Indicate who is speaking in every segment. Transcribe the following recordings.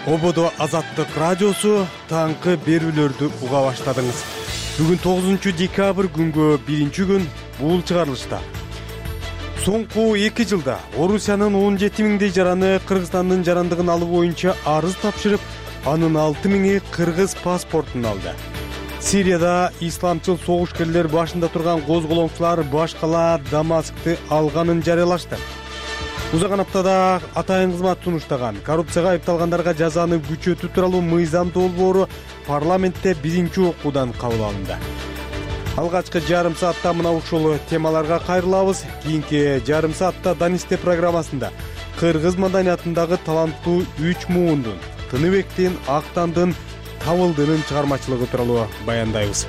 Speaker 1: Ободо Азаттык радиосу таңкы берүүлөрдү уга баштадыңыз. Бүгүн 9 декабрь күнгө 1-күн бул чыгарылышта. Соңку 2 жылда Орусиянын 17 миңдей жараны Кыргызстандын жарандыгын алуу боюнча арыз тапшырып, анын 6 миңи кыргыз паспортун алды. Сирияда исламчыл согушкерлер башында турган козголоңчулар баш кала Дамаскты алганын жарыялашты. Узаган аптада атайын кызмат сунуштаган коррупцияга айыпталгандарга жазаны күчөтүү тууралуу мыйзам долбоору парламентте 1-окуудан кабыл алынды. Алгачкы жарым саатта мына ушул темаларга кайрылабыз. Кийинки жарым саатта Данисте программасында кыргыз маданиятындагы таланттуу 3 муундун Тыныбектин, Актандын, Табылдынын чыгармачылыгы тууралуу баяндайбыз.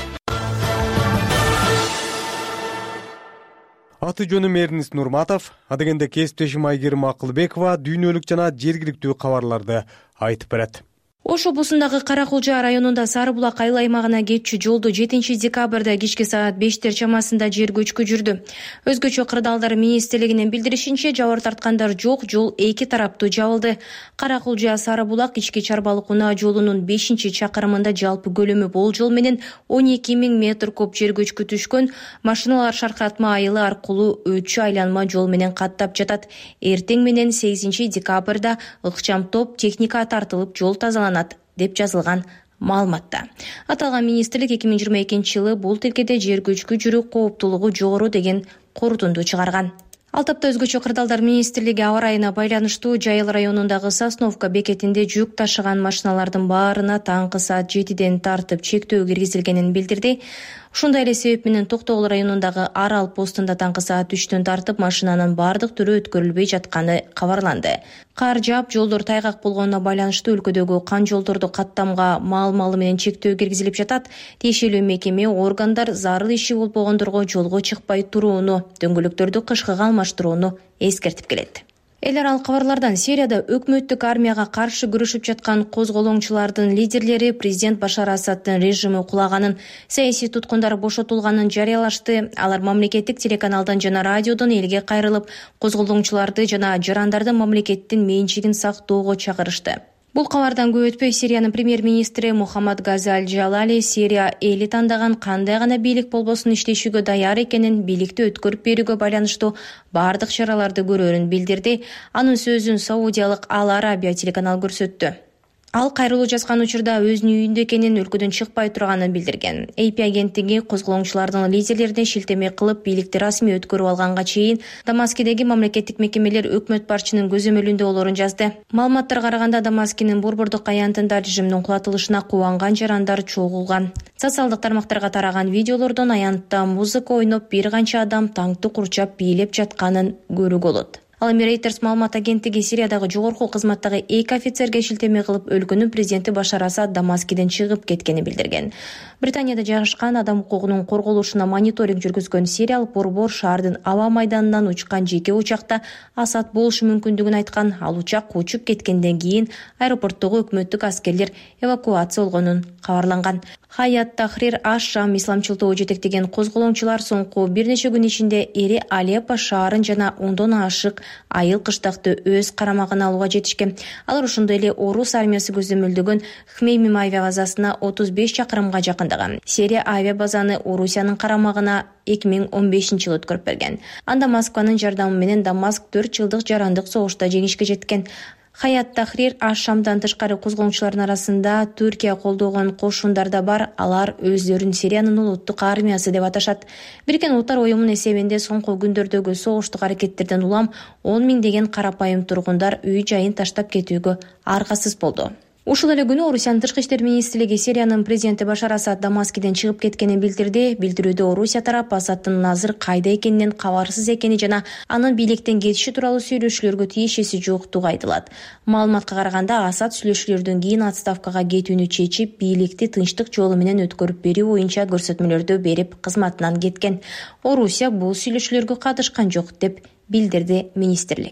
Speaker 1: Аты жөнүм Эрнис Нурматов, адегенде кесиптешим Айгерим Акылбекова дүйнөлүк жана жергиликтүү кабарларды айтып берет.
Speaker 2: Ош облусундагы Каракулжа районунда Сары булак айыл аймагына кетчү жолду 7 декабрда кечки саат 5 чамасында жер көчкү жүрдү. Өзгөчө кырдаалдар министрлигинин билдиришинче, жабыр тарткандар жок, жол 2 тараптуу жабылды. Каракулжа Сары булак ички чарбалык унаа жолунун 5-чакырымында жалпы көлөмү болжол менен 12 миң метр куб жер көчкү түшкөн. Машиналар Шаркатма айылы аркылуу өтчү айланма жол менен каттап жатат. Эртең менен 8 декабрда ыкчам топ техника тартылып жол тазаланат деп жазылган маалыматта. Аталган министрлик 2022 жылы бул тилкеде жер көчкү жүрүү кооптулугу жогору деген корутунду чыгарган. Ал тапта өзгөчө кырдаалдар министрлиги аба ырайына байланыштуу Жайыл районундагы Сосновка бекетинде жүк ташыган машиналардын баарына таңкы саат 7ден тартып чектөө киргизилгенин билдирди. Ушундай эле себеп менен Токтогул районундагы Арал постунда таңкы саат 3төн тартып машинанын бардык түрү өткөрүлбөй жатканы кабарланды. Кар жаап, жолдор тайгак болгонуна байланыштуу өлкөдөгү кан жолдорду каттамга маал-малы менен чектөө киргизилип жатат. Тиешелүү мекеме органдар зарыл иши болбогондорго жолго чыкпай турууну, дөңгөлөктөрдү кышкыга алмаштырууну эскертип келет. Эл аралык кабарлардан Сирияда өкмөттүк армияга каршы күрөшүп жаткан козголоңчулардын лидерлери президент Башар Асаддын режими кулаганын, саясий туткундар бошотулганын жарыялашты. Алар мамлекеттик телеканалдан жана радиодон элге кайрылып, козголоңчуларды жана жарандардын мамлекеттин менчигин сактоого чакырышты. Бул кабардан көп өтпөй Сириянын премьер-министри Мухаммад Газаль Жалали Сирия эли тандаган кандай гана бийлик болбосун иштешүүгө даяр экенин, бийликти өткөрүп берүүгө байланыштуу бардык чараларды көрөрүн билдирди. Анын сөзүн саудиялык Ал Арабия телеканалы көрсөттү. Ал кайрылуу жазган учурда өзүнүн үйүндө экенин, өлкөдөн чыкпай турганын билдирген. AP агенттиги козголоңчулардын лидерлерине шилтеме кылып, бийликти расмий өткөрүп алганга чейин Дамаскидеги мамлекеттик мекемелер өкмөт башчынын көзөмөлүндө болоорун жазды. Маалыматтарга караганда Дамаскинин борбордук аянтында режимдин кулатылышына кубанган жарандар чогулган. Социалдык тармактарга тараган видеолордон аянтта музыка ойноп бир канча адам таңкты курчап бийлеп жатканын көрүүгө болот. Ал эми Reuters маалымат агенттиги Сириядагы жогорку кызматтагы 2 офицерге шилтеме кылып, өлкөнүн президенти Башар Асад Дамаскиден чыгып кеткенин билдирген. Британияда жайгашкан адам укугунун корголушуна мониторинг жүргүзгөн сириялык борбор шаардын аба майданынан учкан жеке учакта Асад болушу мүмкүндүгүн айткан. Ал учак учуп кеткенден кийин аэропорттогу өкмөттүк аскерлер эвакуация болгонун кабарланган. Хаят Тахрир аш-Шам исламчылдоо жетектеген козголоңчулар соңку бир нече күн ичинде эри Алеппо шаарын жана 10дон ашык айыл кыштакты өз карамагына алууга жетишкен. Алар ошондой эле орус армиясы көзөмөлдөгөн Хмеймим авиабазасына 35 чакырымга жакындаган. Сирия авиабазаны Орусиянын карамагына 2015-жылы өткөрүп берген. Анда Москванын жардамы менен Дамаск 4 жылдык жарандык согушта жеңишке жеткен. Хаят Тахрир аш-Шамдан тышкары козголоңчулардын арасында Түркия колдогон кошундар да бар. Алар өздөрүн Сириянын улуттук армиясы деп аташат. Бириккен Улуттар уюмунун эсебинде соңку күндөрдөгү согуштук аракеттерден улам 10 миң деген карапайым тургундар үй жайын таштап кетүүгө аргасыз болду. Ушул эле күнү Орусиянын тышкы иштер министрлиги Сириянын президенти Башар Асад Дамаскиден чыгып кеткенин билдирди. Билдирүүдө Орусия тарап Асаддын азыр кайда экенинен кабарсыз экени жана анын бийликтен кетиши тууралуу сүйлөшүүлөргө тиешеси жоктугу айтылат. Маалыматка караганда, Асад сүйлөшүүлөрдөн кийин отставкага кетүүнү чечип, бийликти тынчтык жолу менен өткөрүп берүү боюнча көрсөтмөлөрдү берип кызматынан кеткен. Орусия бул сүйлөшүүлөргө катышкан жок деп билдирди министрлик.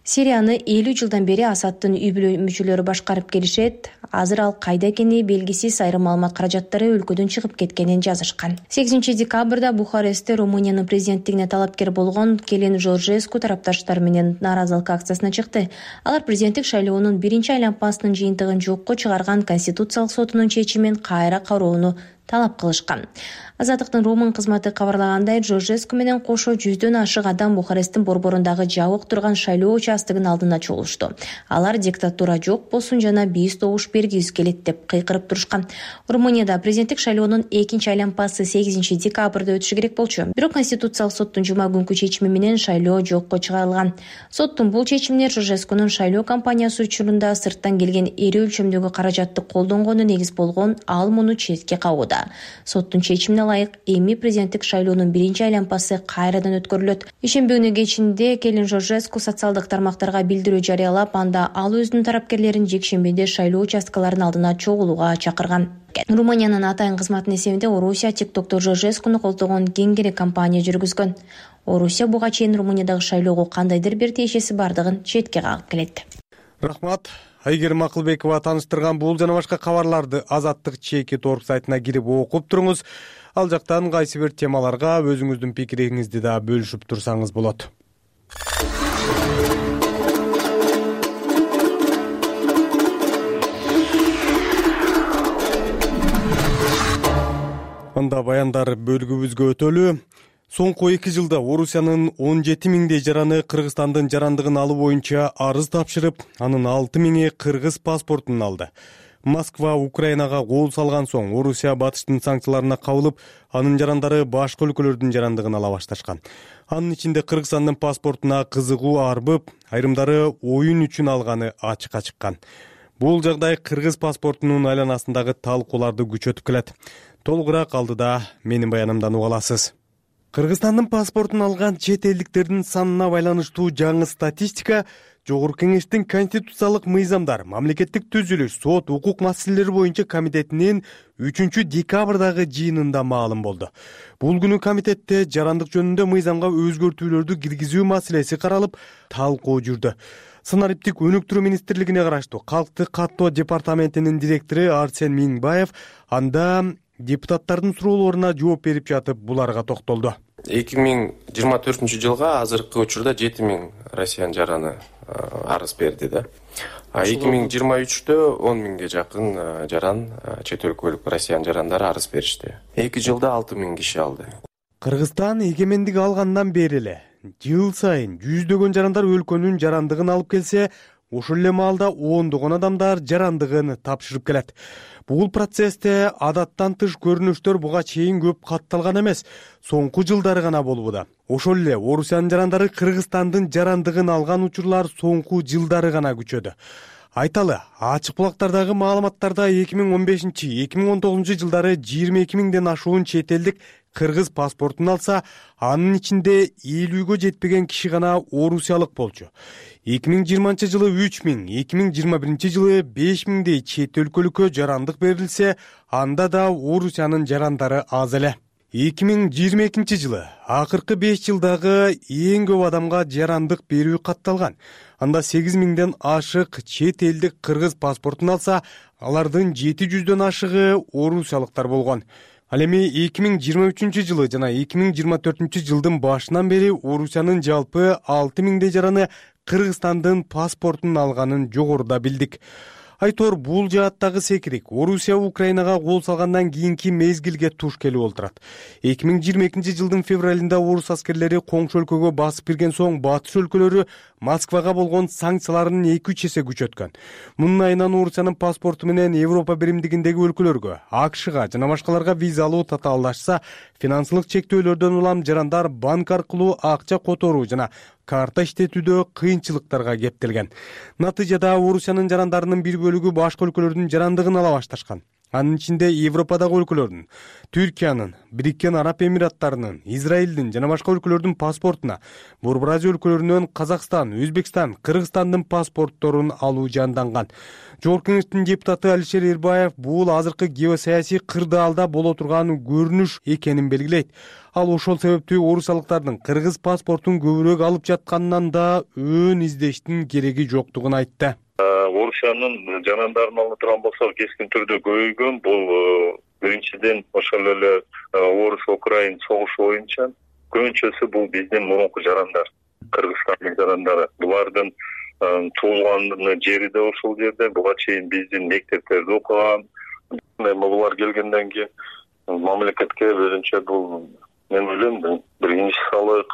Speaker 2: Сирияны 50 жылдан бери Асадтын үй бүлө мүчөлөрү башкарып келишет. Азыр ал кайда экени белгисиз, айрым маалымат каражаттары өлкөдөн чыгып кеткенин жазышкан. 8 декабрда Бухарестте Румыниянын президенттигине талапкер болгон Келин Жоржеску тарапташтар менен нааразылык акциясына чыкты. Алар президенттик шайлоонун биринчи айланпасынын жыйынтыгын жокко чыгарган Конституциялык сотунун чечимин кайра кароону талап кылышкан. Азаттыктын Румын кызматы кабарлагандай, Жоржеску менен кошо 100дөн ашык адам Бухаресттин борборундагы жабык турган шайлоо участогунун алдына чогулушту. Алар диктатура жок болсун жана биз добуш бергибиз келет деп кыйкырып турушкан. Румынияда президенттик шайлоонун экинчи айланпасы 8 декабрда өтүшү керек болчу. Бирок Конституциялык соттун жума күнкү чечими менен шайлоо жокко чыгарылган. Соттун бул чечимине Жоржескунун шайлоо кампаниясы учурунда сырттан келген ири өлчөмдөгү каражатты колдонгону негиз болгон, ал муну четке кагууда. Соттун чечимине ылайык эми президенттик шайлоонун биринчи айланпасы кайрадан өткөрүлөт. Ишемби күнү кечинде Келин Жоржеску социалдык тармактарга билдирүү жарыялап, анда ал өзүнүн тарапкерлерин жекшембиде шайлоо участкаларынын алдына чогулууга чакырган. Румыниянын атайын кызматынын эсебинде Орусия TikTok'то Жоржескуну колдогон кеңири кампания жүргүзгөн. Орусия буга чейин Румыниядагы шайлоого кандайдыр бир тиешеси бардыгын четке кагып келет.
Speaker 1: Рахмат. Айгерим Акылбекова таныштырган бул жана башка кабарларды Азаттык ЧК.org сайтына кирип окуп туруңуз. Ал жактан кайсы бир темаларга өзүңүздүн пикириңизди да бөлүшүп турсаңыз болот. Анда баяндар бөлүгүбүзгө өтөлү. Соңку 2 жылда Орусиянын 17 миңдей жараны Кыргызстандын жарандыгын алуу боюнча арыз тапшырып, анын 6 миңи кыргыз паспортун алды. Москва Украинага кол салган соң Орусия батыштын санкцияларына кабылып, анын жарандары башка өлкөлөрдүн жарандыгын ала башташкан. Анын ичинде Кыргызстандын паспортуна кызыгуу арбып, айрымдары оюн үчүн алганы ачыкка чыккан. Бул жагдай кыргыз паспортунун айланасындагы талкууларды күчөтүп келет. Толугураак алдыда менин баянымдан уга аласыз. Кыргызстандын паспортун алган чет элдиктердин санына байланыштуу жаңы статистика Жогорку Кеңештин конституциялык мыйзамдар, мамлекеттик түзүлүш, сот, укук маселелери боюнча комитетинин 3 декабрдагы жыйынында маалым болду. Бул күнү комитетте жарандык жөнүндө мыйзамга өзгөртүүлөрдү киргизүү маселеси каралып, талкуу жүрдү. Санариптик өнүктүрүү министрлигине караштуу Калкты каттоо департаментинин директору Арсен Миңбаев анда депутаттардын суроолоруна жооп берип жатып буларга токтолду.
Speaker 3: 2024 жылга азыркы учурда 7 миң Россиян жараны арыз берди да. 2023-тө 10 миңге жакын жаран чет өлкөлүк Россиян жарандары арыз беришти. 2 жылда 6 миң киши алды.
Speaker 1: Кыргызстан эгемендик алгандан бери эле жыл сайын жүздөгөн жарандар өлкөнүн жарандыгын алып келсе, ошол эле маалда ондогон адамдар жарандыгын тапшырып келет. Бул процессте адаттан тыш көрүнүштөр буга чейин көп катталган эмес, соңку жылдары гана болууда. Ошол эле Орусиянын жарандары Кыргызстандын жарандыгын алган учурлар соңку жылдары гана күчөдү. Айталы, ачык булактардагы маалыматтарда 2015-2019 жылдары 22 миңден ашуун чет элдик кыргыз паспортун алса, анын ичинде 50гө жетпеген киши гана орусиялык болчу. 2020 жылы 3 миң, 2021 жылы 5 миңдей чет өлкөлүккө жарандык берилсе, анда да Орусиянын жарандары аз эле. 2022 жылы акыркы 5 жылдагы эң көп адамга жарандык берүү катталган. Анда 8 миңден ашык чет элдик кыргыз паспортун алса, алардын 700дөн ашыгы орусиялыктар болгон. Ал эми 2023 жылы жана 2024 жылдын башынан бери Орусиянын жалпы 6 миңдей жараны Кыргызстандын паспортун алганын жогоруда билдик. Айтор бул жааттагы секирик Орусия Украинага кол салгандан кийинки мезгилге туш келип олтурат. 2022 жылдын февралында орус аскерлери коңшу өлкөгө басып кирген соң батыш өлкөлөрү Москвага болгон санкцияларын 2-3 эсе күчөткөн. Мунун айынан Орусиянын паспорту менен Европа биримдигиндеги өлкөлөргө, АКШга жана башкаларга виза алуу татаалдашса, финансылык чектөөлөрдөн улам жарандар банк аркылуу акча которуу жана карта иштетүүдө кыйынчылыктарга кептелген. Натыйжада Орусиянын жарандарынын бир бөлүгү башка өлкөлөрдүн жарандыгын ала башташкан. Анын ичинде Европадагы өлкөлөрдүн, Түркиянын, Бириккен Араб Эмираттарынын, Израилдин жана башка өлкөлөрдүн паспортуна Борбор Азия өлкөлөрүнөн Казакстан, Өзбекстан, Кыргызстандын паспортторун алуу жанданган. Жогорку Кеңештин депутаты Алишер Эрбаев бул азыркы геосаясий кырдаалда боло турган көрүнүш экенин белгилейт. Ал ошол себептүү орусиялыктардын кыргыз паспортун көбүрөөк алып жатканынан да өн издештин кереги жоктугун айтты.
Speaker 4: Орусиянын жарандарын алып турган болсо кескин түрдө көбөйгөн. Бул биринчиден ошол эле орус-украин согушу боюнча көбүнчөсү бул биздин мурунку жарандар, Кыргызстандын жарандары. Булардын туулган жери да ошол жерде, буга чейин биздин мектептерде окуган. Булар келгенден кийин мамлекетке өзүнчө бул мен ойлойм бир инвестициялык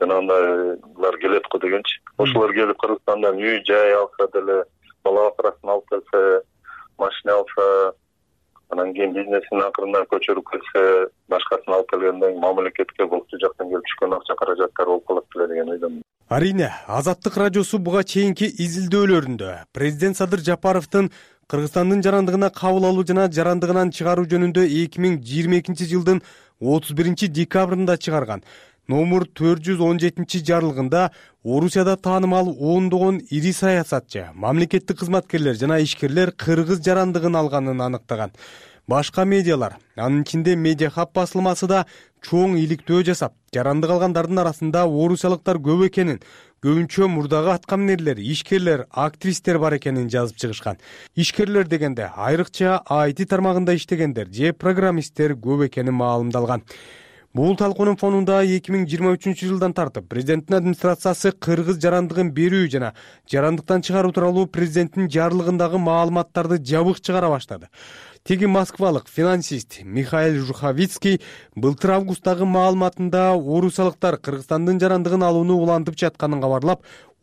Speaker 4: жанагындай келет го дегенчи. Ошолор келип Кыргызстандан үй жай алса деле, бала бакырасын алып келсе, машина алса, анан кийин бизнесин акырында көчүрүп келсе, башкасын алып келгенден кийин мамлекетке бул жактан келип түшкөн акча каражаттар болуп калат беле деген ойдомун.
Speaker 1: Арине, Азаттык радиосу буга чейинки изилдөөлөрүндө президент Садыр Жапаровдун Кыргызстандын жарандыгына кабыл алуу жана жарандыгынан чыгаруу жөнүндө 2022 жылдын 31 декабрында чыгарган номер 417 жарлыгында Орусияда таанымал ондогон ири саясатчы, мамлекеттик кызматкерлер жана ишкерлер кыргыз жарандыгын алганын аныктаган. Башка медиалар, анын ичинде Медиа Хаб басылмасы да чоң иликтөө жасап, жарандык алгандардын арасында орусиялыктар көп экенин, көбүнчө мурдагы аткаминерлер, ишкерлер, актристер бар экенин жазып чыгышкан. Ишкерлер дегенде айрыкча IT тармагында иштегендер же программисттер көп экени маалымдалган. Бул талкуунун фонунда 2023 жылдан тартып президенттин администрациясы кыргыз жарандыгын берүү жана жарандыктан чыгаруу тууралуу президенттин жарлыгындагы маалыматтарды жабык чыгара баштады. Теги москвалык финансист Михаил Жуховицкий былтыр августтагы маалыматында орусиялыктар Кыргызстандын жарандыгын алууну улантып жатканын кабарлап,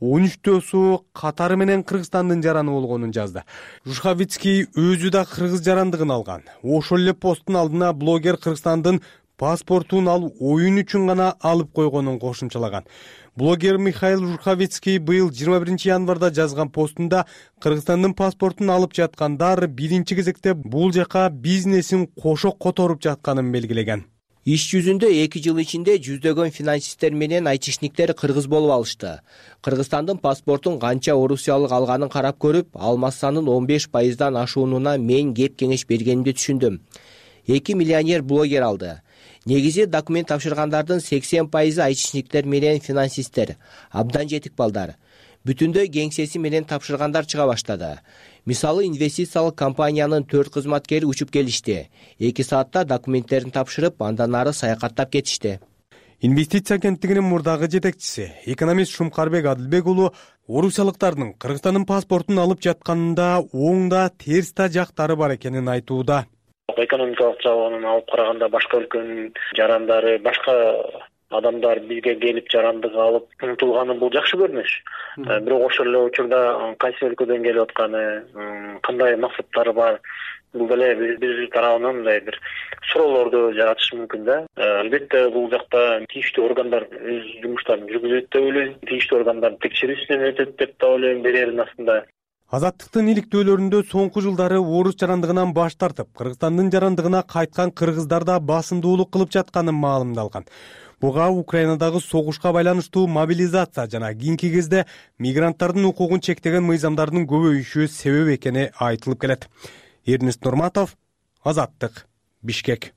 Speaker 1: 13-су катары менен Кыргызстандын жараны болгонун жазды. Жуховицкий өзү да кыргыз жарандыгын алган. Ошол эле посттун алдына блогер Кыргызстандын паспортун ал оюн үчүн гана алып койгонун кошумчалаган. Блогер Михаил Жуховицкий быйыл 21 январда жазган постунда Кыргызстандын паспортун алып жаткандар биринчи кезекте бул жака бизнесин кошо которуп жатканын белгилеген.
Speaker 5: Иш жүзүндө 2 жыл ичинде жүздөгөн финансисттер менен айтишниктер кыргыз болуп алышты. Кыргызстандын паспортун канча орусиялык алганын карап көрүп, алмассанын 15%дан ашуунуна мен кеп кеңеш бергенимди түшүндүм. 2 миллионер блогер алды. Негизи документ тапшыргандардын 80% айтишниктер менен финансисттер, абдан жетик балдар. Бүтүндөй кеңсеси менен тапшыргандар чыга баштады. Мисалы, инвестициялык компаниянын 4 кызматкери учуп келишти. 2 саатта документтерин тапшырып, андан ары саякаттап кетишти.
Speaker 1: Инвестиция агенттигинин мурдагы жетекчиси, экономист Шумкарбек Адылбек уулу орусиялыктардын Кыргызстандын паспортун алып жатканында оң да терс да жактары бар экенин айтууда.
Speaker 6: Экономикалык жагынан алып караганда башка өлкөнүн жарандары, башка адамдар бизге келип жарандык алып умтулганы бул жакшы көрүнүш. Бирок ошол эле учурда кайсы өлкөдөн келип атканы, кандай максаттары бар, бул деле биз тарабынан мындай бир суроолорду жаратышы мүмкүн да. Албетте бул жакта тийиштүү органдар өз жумуштарын жүргүзөт деп ойлойм. Тийиштүү органдар текшерүүсүнөн өтөт деп да ойлойм берерин астында.
Speaker 1: Азаттыктын иликтөөлөрүндө соңку жылдары орус жарандыгынан баш тартып, Кыргызстандын жарандыгына кайткан кыргыздар да басымдуулук кылып жатканын маалымдалган. Буга Украинадагы согушка байланыштуу мобилизация жана кийинки кезде мигранттардын укугун чектеген мыйзамдардын көбөйүшү себеп экени айтылып келет. Эрнест Нурматов, Азаттык, Бишкек.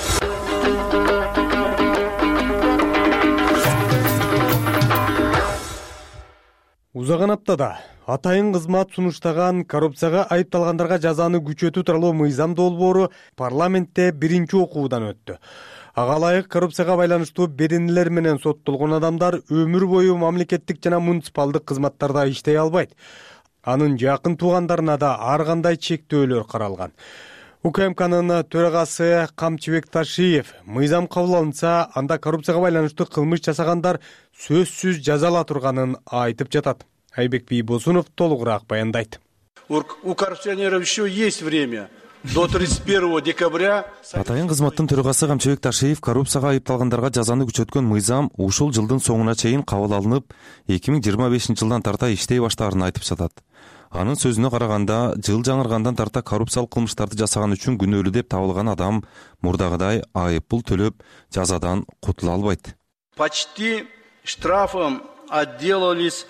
Speaker 1: Узаган аптада атайын кызмат сунуштаган коррупцияга айыпталгандарга жазаны күчөтүү тууралуу мыйзам долбоору парламентте биринчи окуудан өттү. Ага ылайык коррупцияга байланыштуу беренелер менен соттолгон адамдар өмүр бою мамлекеттик жана муниципалдык кызматтарда иштей албайт. Анын жакын туугандарына да ар кандай чектөөлөр каралган. УКМКнын төрагасы Камчыбек Ташиев мыйзам кабыл алынса, анда коррупцияга байланыштуу кылмыш жасагандар сөзсүз жазала турганын айтып жатат. Айбек Бийбосунов толугураак баяндайт.
Speaker 7: У коррупционеров еще есть время. До 31 декабря.
Speaker 8: Атайын кызматтын төрагасы Камчыбек Ташиев коррупцияга айыпталгандарга жазаны күчөткөн мыйзам ушул жылдын соңуна чейин кабыл алынып, 2025 жылдан тарта иштей баштаарын айтып жатат. Анын сөзүнө караганда, жыл жаңыргандан тарта коррупциялык кылмыштарды жасаган үчүн күнөөлүү деп табылган адам мурдагыдай айып пул төлөп жазадан кутула албайт.
Speaker 7: Почти штрафом отделались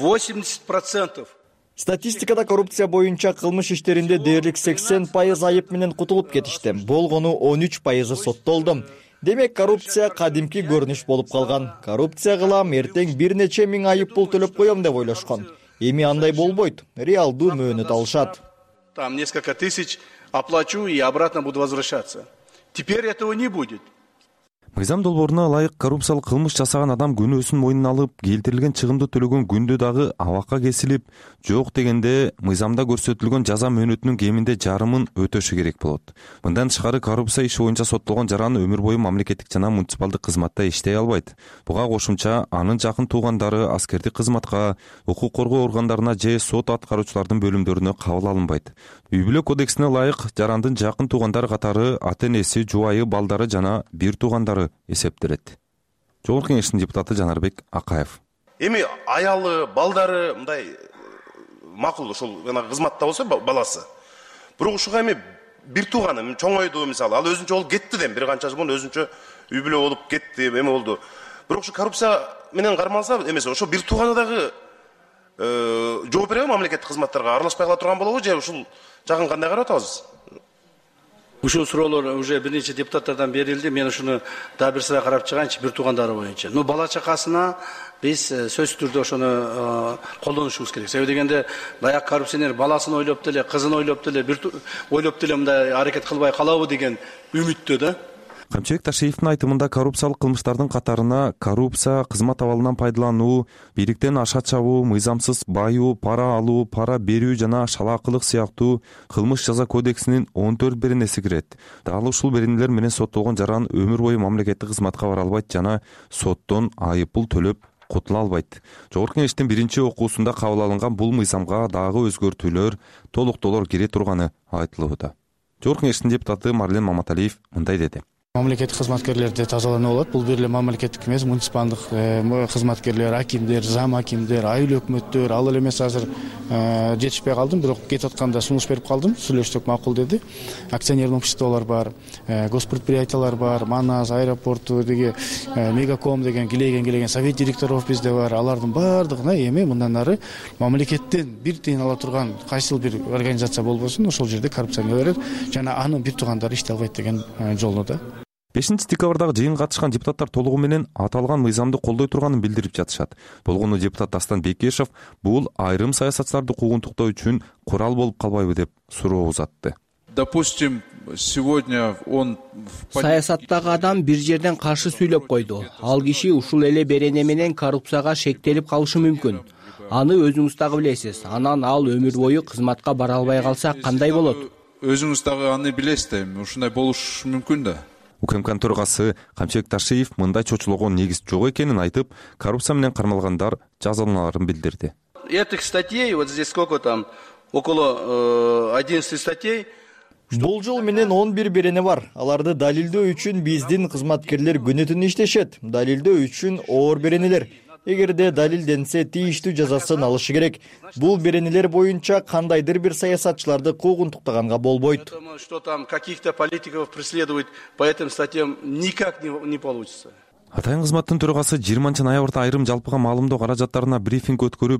Speaker 7: 80%.
Speaker 9: Статистикада коррупция боюнча кылмыш иштеринде дээрлик 80% айып менен кутулуп кетишти. Болгону 13% соттолду. Демек коррупция кадимки көрүнүш болуп калган. Коррупция кылам, эртең бир нече миң айып пул төлөп коем деп ойлошкон. Эми андай болбойт. Реалдуу мөөнөт алышат.
Speaker 7: Там несколько тысяч оплачу и обратно буду возвращаться. Теперь этого не будет.
Speaker 8: Мыйзам долбооруна ылайык коррупциялык кылмыш жасаган адам күнөөсүн мойнуна алып, келтирилген чыгымды төлөгөн күндө дагы абакка кесилип, жок дегенде мыйзамда көрсөтүлгөн жаза мөөнөтүнүн кеминде жарымын өтөшү керек болот. Мындан тышкары коррупция иши боюнча соттолгон жаран өмүр бою мамлекеттик жана муниципалдык кызматта иштей албайт. Буга кошумча анын жакын туугандары аскердик кызматка, укук коргоо органдарына же сот аткаруучулардын бөлүмдөрүнө кабыл алынбайт. Үй бүлө кодексине ылайык жарандын жакын туугандары катары ата-энеси, жубайы, балдары жана бир туугандары эсептелет. Жогорку Кеңештин депутаты Жанарбек Акаев.
Speaker 10: Эми аялы, балдары мындай макул ошол кызматта болсо баласы. Бирок ушуга эми бир тууганы чоңойду мисалы, ал өзүнчө болуп кетти дем, бир канча жыл өзүнчө үй бүлө болуп кетти, эме болду. Бирок ушу коррупция менен кармалса эмесе, ошо бир тууганы дагы жооп береби мамлекеттик кызматтарга аралашпай кала турган болобу же ушул жагын кандай карап атабыз?
Speaker 7: Ушул суроолор уже бир нече депутаттардан берилди. Мен ушуну да бир сыра карап чыгайынчы бир туугандары боюнча. Бала чакасына биз сөзсүз түрдө ошону колдонушубуз керек. Себеби дегенде баягы коррупционер баласын ойлоп деле, кызын ойлоп деле, ойлоп деле мындай аракет кылбай калабы деген үмүттө да.
Speaker 8: Камчыбек Ташиевдин айтымында коррупциялык кылмыштардын катарына коррупция, кызмат абалынан пайдалануу, бийликтен аша чабуу, мыйзамсыз байуу, пара алуу, пара берүү жана шалаакылык сыяктуу кылмыш жаза кодексинин 14 беренеси кирет. Дал ушул беренелер менен соттолгон жаран өмүр бою мамлекеттик кызматка бара албайт жана соттон айып пул төлөп кутула албайт. Жогорку Кеңештин биринчи окуусунда кабыл алынган бул мыйзамга дагы өзгөртүүлөр, толуктоолор кире турганы айтылууда. Жогорку Кеңештин депутаты Марлен Маматалиев мындай деди.
Speaker 11: Мамлекеттик кызматкерлерди тазалануу болот. Бул бир эле мамлекеттик эмес, муниципалдык кызматкерлер, акимдер, зам акимдер, айыл өкмөттөр, ал эле эмес азыр жетишпей калдым, бирок кетип атканда сунуш берип калдым. Сүйлөшсөк макул деди. Акционерлик обществолор бар, госпредприятиялар бар, Манас, аэропорту деги, Мегаком деген килеген совет директоров бизде бар. Алардын баардыгына эми мындан ары мамлекеттен бир тыйын ала турган кайсыл бир организация болбосун, ошол жерде коррупцияга берет жана анын бир туугандары иштей албайт деген жолдо.
Speaker 8: 5 декабрдагы жыйынга катышкан депутаттар толугу менен аталган мыйзамды колдой турганын билдирип жатышат. Болгону депутат Дастан Бекешев бул айрым саясатчыларды куугунтуктоо үчүн курал болуп калбайбы деп суроо узатты.
Speaker 12: Допустим, сегодня он
Speaker 5: саясаттагы адам бир жерден каршы сүйлөп койду. Ал киши ушул эле берене менен коррупцияга шектелип калышы мүмкүн. Аны өзүңүз дагы билесиз. Анан ал өмүр бою кызматка бара албай калса кандай болот?
Speaker 12: Өзүңүз дагы аны билесиз да, ушундай болушу мүмкүн да.
Speaker 8: УКМКнын төрагасы Камчыбек Ташиев мындай чочулоого негиз жок экенин айтып, коррупция менен кармалгандар жазаланаарын билдирди.
Speaker 7: Этих статей, вот здесь сколько там, около 11 статей.
Speaker 9: Бул жыл менен 11 берене бар. Аларды далилдөө үчүн биздин кызматкерлер күнү түнү иштешет. Далилдөө үчүн оор беренелер. Эгерде далилденсе тийиштүү жазасын алышы керек. Бул беренелер боюнча кандайдыр бир саясатчыларды куугунтуктаганга болбойт.
Speaker 7: Что там каких-то политиков преследовать по этим статьям никак не получится.
Speaker 8: Атайын кызматтын төрагасы 20-ноябрда айрым жалпыга маалымдоо каражаттарына брифинг өткөрүп,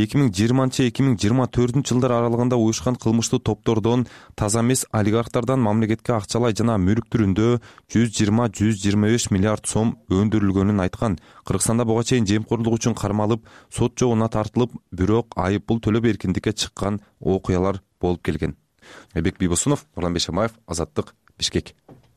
Speaker 8: 2020-2024 жылдар аралыгында уюшкан кылмыштуу топтордон таза эмес олигархтардан мамлекетке акчалай жана мүлк түрүндө 120-125 миллиард сом өндүрүлгөнүн айткан. Кыргызстанда буга чейин жемкорлук үчүн кармалып, сот жогуна тартылып, бирок айып пул төлөп эркиндикке чыккан окуялар болуп келген. Эбек Бибосунов, Нурлан Бешемаев, Азаттык, Бишкек.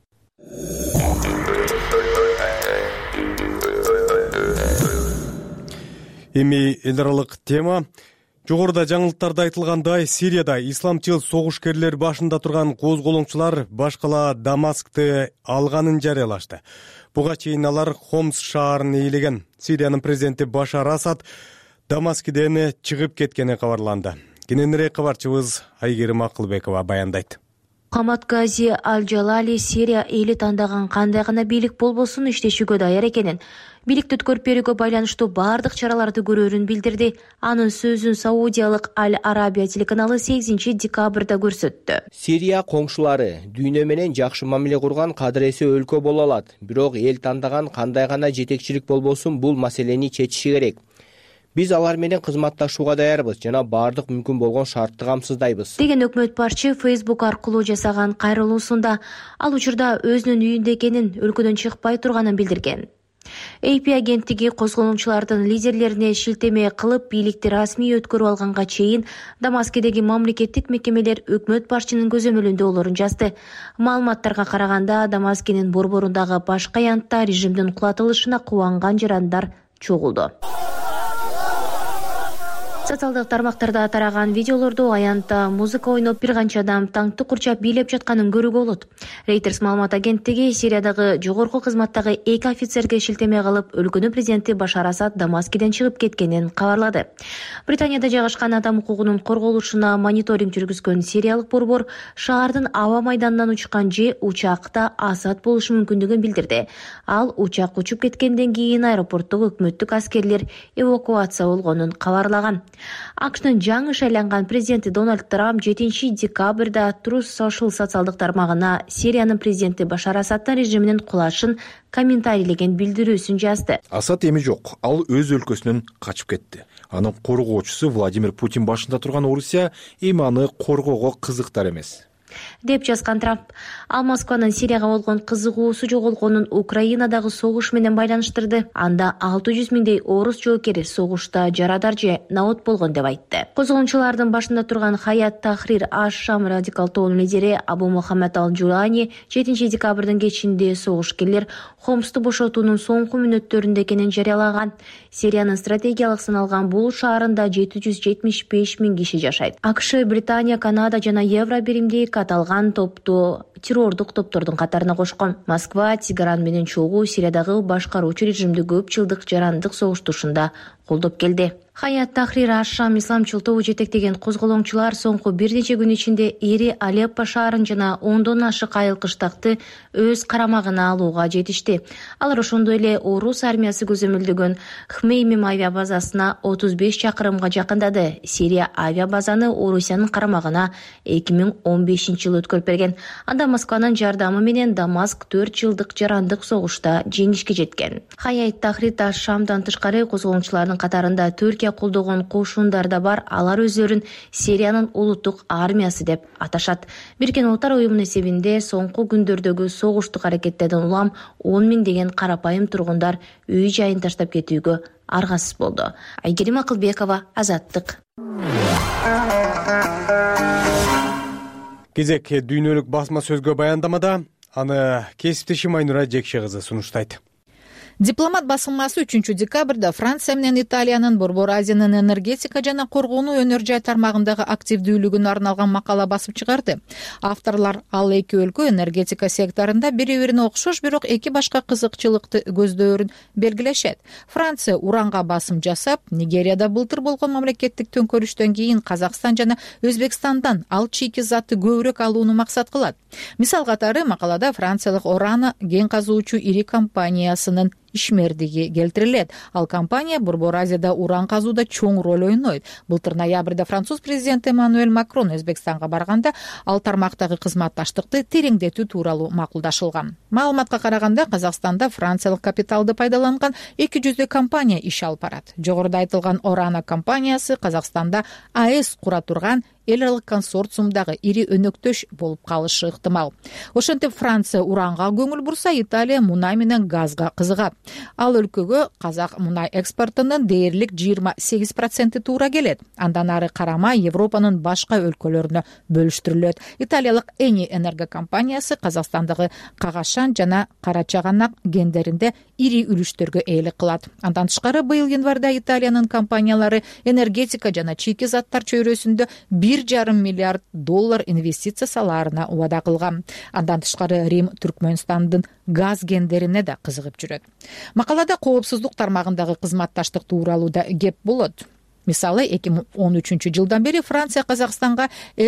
Speaker 1: Эми эл аралык тема. Жогоруда жаңылыктарда айтылгандай, Сирияда исламчыл согушкерлер башында турган козголоңчулар башкала Дамаскты алганын жарыялашты. Буга чейин алар Хомс шаарын ээлеген. Сириянын президенти Башар Асад Дамаскиден чыгып кеткени кабарланды. Кененирээк кабарчыбыз Айгерим Акылбекова баяндайт.
Speaker 2: Хамад Гази Аль-Жалали Сирия эли тандаган кандай гана бийлик болбосун иштешүүгө даяр экенин, Бийликти өткөрүп берүүгө байланыштуу бардык чараларды көрөөрүн билдирди. Анын сөзүн Саудиялык Аль-Арабия телеканалы 8 декабрда көрсөттү.
Speaker 5: Сирия коңшулары дүйнө менен жакшы мамиле курган кадыресе өлкө боло алат. Бирок эл тандаган кандай гана жетекчилик болбосун бул маселени чечиши керек. Биз алар менен кызматташууга даярбыз жана бардык мүмкүн болгон шартты камсыздайбыз, деген
Speaker 2: өкмөт башчы Facebook аркылуу жасаган кайрылуусунда. Ал учурда өзүнүн үйүндө экенин, өлкөдөн чыкпай турганын билдирген. AP агенттиги козголуучулардын лидерлерине шилтеме кылып, бийликти расмий өткөрүп алганга чейин Дамаскедеги мамлекеттик мекемелер өкмөт башчынын көзөмөлүндө болорун жазды. Маалыматтарга караганда, Дамаскенин борборундагы башка аянтта режимдин кулатылышына кубанган жарандар чогулду. Социалдык тармактарда тараган видеолордо аянтта музыка ойноп бир канча адам танкты курчап бийлеп жатканын көрүүгө болот. Reuters маалымат агенттиги Сириядагы жогорку кызматтагы 2 офицерге шилтеме кылып, өлкөнүн президенти Башар Асад Дамаскеден чыгып кеткенин кабарлады. Британияда жайгашкан адам укугунун корголушуна мониторинг жүргүзгөн сириялык борбор шаардын аба майданынан учкан же учакта Асад болушу мүмкүндүгүн билдирди. Ал учак учуп кеткенден кийин аэропорттогу өкмөттүк аскерлер эвакуация болгонун кабарлаган. AQShnын жаңы шайланган президенти Дональд Трамп 7 декабрда Truth Social социалдык тармагына Сириянын президенти Башар Асаддын режиминин кулашын комментарийлеген билдирүүсүн жазды.
Speaker 13: Асад эми жок, ал өз өлкөсүнөн качып кетти. Анын коргоочусу Владимир Путин башында турган Орусия эми аны коргоого кызыктар эмес,
Speaker 2: деп жазган Трамп. Ал Москванын Сирияга болгон кызыгуусу жоголгонун Украинадагы согуш менен байланыштырды. Анда 600 миңдей орус жоокери согушта жарадар же наот болгон деп айтты. Козголуучулардын башында турган Хаят Тахрир аш-Шам радикал тоонун лидери Абу Мухаммед Ал-Джулани 7 декабрдын кечинде согушкерлер Хомсту бошотуунун соңку мүнөттөрүндө экенин жарыялаган. Сириянын стратегиялык саналган бул шаарында 775 миң киши жашайт. АКШ, Британия, Канада жана Евро биримдик аталган топту террордук топтордун катарына кошкон. Москва, Тегеран менен чогуу Сириядагы башкаруучу режимди көп жылдык жарандык согуштушунда колдоп келди. Хаят Тахрир аш-Шам исламчыл тобу жетектеген козголоңчулар соңку бир нече күн ичинде эри Алеппо шаарын жана 10дон ашык айыл кыштакты өз карамагына алууга жетишти. Алар ошондой эле орус армиясы көзөмөлдөгөн Хмеймим авиабазасына 35 чакырымга жакындады. Сирия авиабазаны Орусиянын карамагына 2015-жылы өткөрүп берген. Анда Москванын жардамы менен Дамаск 4 жылдык жарандык согушта жеңишке жеткен. Хаят Тахрир аш-Шамдан тышкары козголоңчулардын катарында Түркия колдогон кошундар да бар. Алар өздөрүн Сириянын улуттук армиясы деп аташат. Бириккен Улуттар уюмунун эсебинде соңку күндөрдөгү согуштук аракеттерден улам 10 миң деген карапайым тургундар үй жайын таштап кетүүгө аргасыз болду. Айгерим Акылбекова, Азаттык.
Speaker 1: Кезек дүйнөлүк басма сөзгө баяндамада аны кесиптешим Айнура Жекше кызы сунуштайт.
Speaker 14: Дипломат басылмасы 3 декабрда Франция менен Италиянын Борбор Азиянын энергетика жана коргонуу өнөр жай тармагындагы активдүүлүгүнө арналган макала басып чыгарды. Авторлор ал эки өлкө энергетика секторунда бири-бирине окшош, бирок эки башка кызыкчылыкты көздөөрүн белгилешет. Франция уранга басым жасап, Нигерияда былтыр болгон мамлекеттик төңкөрүштөн кийин Казакстан жана Өзбекстандан ал чийки затты көбүрөөк алууну максат кылат. Мисал катары макалада франциялык Орана кен казуучу ири компаниясынын ишмердиги келтирилет. Ал компания Борбор Азияда уран казууда чоң роль ойнойт. Былтыр ноябрда француз президенти Эммануэль Макрон Өзбекстанга барганда ал тармактагы кызматташтыкты тереңдетүү тууралуу макулдашылган. Маалыматка караганда Казакстанда франциялык капиталды пайдаланган 200 компания иш алып барат. Жогоруда айтылган Орана компаниясы Казакстанда АЭС кура турган эл аралык консорциумдагы ири өнөктөш болуп калышы ыктымал. Ошентип Франция уранга көңүл бурса, Италия мунай менен газга кызыгат. Ал өлкөгө казак мунай экспортунун дээрлик 28% туура келет. Андан ары карама Европанын башка өлкөлөрүнө бөлүштүрүлөт. Италиялык Эни энерго компаниясы Казакстандагы Кагашан жана Карачаганак кендеринде ири үлүштөргө ээлик кылат. Андан тышкары быйыл январда Италиянын компаниялары энергетика жана чийки заттар чөйрөсүндө $1,5 миллиард инвестиция салаарына убада кылган. Андан тышкары Рим Түркмөнстандын газ кендерине да кызыгып жүрөт. Макалада коопсуздук тармагындагы кызматташтык тууралуу да кеп болот. Мисалы 2013 жылдан бери Франция Казакстанга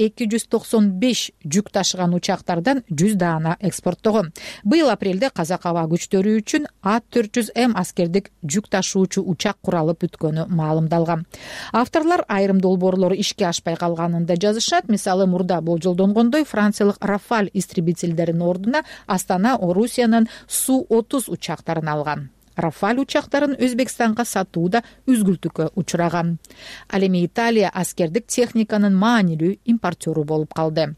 Speaker 14: 295 жүк ташыган учактардан 100 даана экспорттогон. Быйыл апрелде Казак аба күчтөрү үчүн А400М аскердик жүк ташуучу учак куралып бүткөнү маалымдалган. Авторлор айрым долбоорлору ишке ашпай калганын да жазышат. Мисалы, мурда болжолдонгондой Франциялык Рафаль истребительдеринин ордуна Астана Орусиянын Су-30 учактарын алган. Рафаль учактарын Өзбекстанга сатууда үзгүлтүккө учураган. Ал эми Италия аскердик техниканын маанилүү импортеру болуп калды.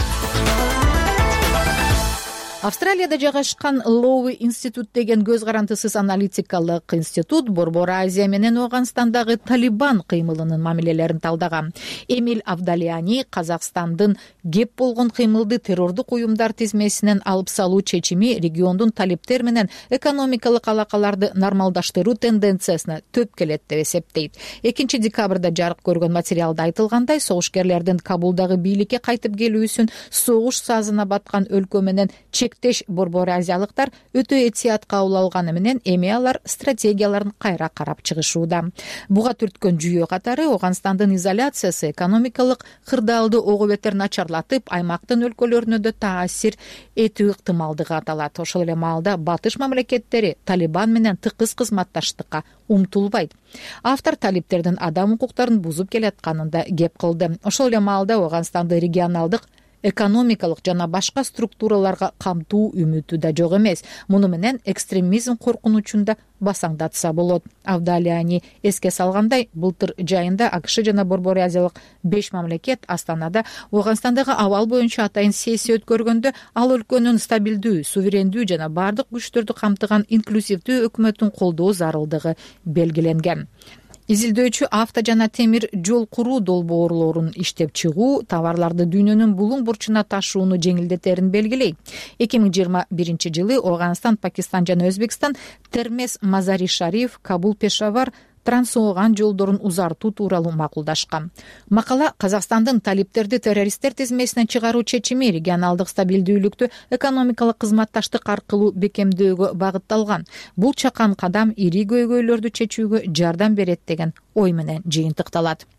Speaker 14: Австралияда жайгашкан Лоуи институт деген көз карандысыз аналитикалык институт Борбор Азия менен Ооганстандагы Талибан кыймылынын мамилелерин талдаган. Эмиль Авдалияни Казакстандын кеп болгон кыймылды террордук уюмдар тизмесинен алып салуу чечими региондун талиптер менен экономикалык алакаларды нормалдаштыруу тенденциясына төп келет деп эсептейт. 2 декабрда жарык көргөн материалда айтылгандай, согушкерлердин Кабулдагы бийликке кайтып келүүсүн согуш сазына баткан өлкө менен чектеш Борбор Азиялыктар өтө этият кабыл алганы менен эми алар стратегияларын кайра карап чыгышууда. Буга түрткөн жүйө катары Ооганстандын изоляциясы экономикалык кырдаалды ого бетер начарлатып, аймактын өлкөлөрүнө да таасир этүү ыктымалдыгы аталат. Ошол эле маалда батыш мамлекеттери Талибан менен тыкыз кызматташтыкка умтулбайт. Автор талиптердин адам укуктарын бузуп келатканын да кеп кылды. Ошол эле маалда Ооганстанды регионалдык экономикалык жана башка структураларга камтуу үмүтү да жок эмес. Муну менен экстремизм коркунучун да басаңдатса болот. Авдалияни эске салгандай, былтыр жайында АКШ жана Борбор Азиялык 5 мамлекет Астанада Ооганстандагы абал боюнча атайын сессия өткөргөндө ал өлкөнүн стабилдүү, суверендүү жана бардык күчтөрдү камтыган инклюзивдүү өкмөтүн колдоо зарылдыгы белгиленген. Изилдөөчү авто жана темир жол куруу долбоорлорун иштеп чыгуу товарларды дүйнөнүн булуң бурчуна ташууну жеңилдетерин белгилейт. 2021 жылы Ооганстан, Пакистан жана Өзбекстан Термес Мазари Шариф, Кабул Пешавар Трансооган жолдорун узартуу тууралуу макулдашкан. Макала Казакстандын талиптерди террористтер тизмесинен чыгаруу чечими регионалдык стабилдүүлүктү экономикалык кызматташтык аркылуу бекемдөөгө багытталган. Бул чакан кадам ири көйгөйлөрдү чечүүгө жардам берет деген ой менен жыйынтыкталат.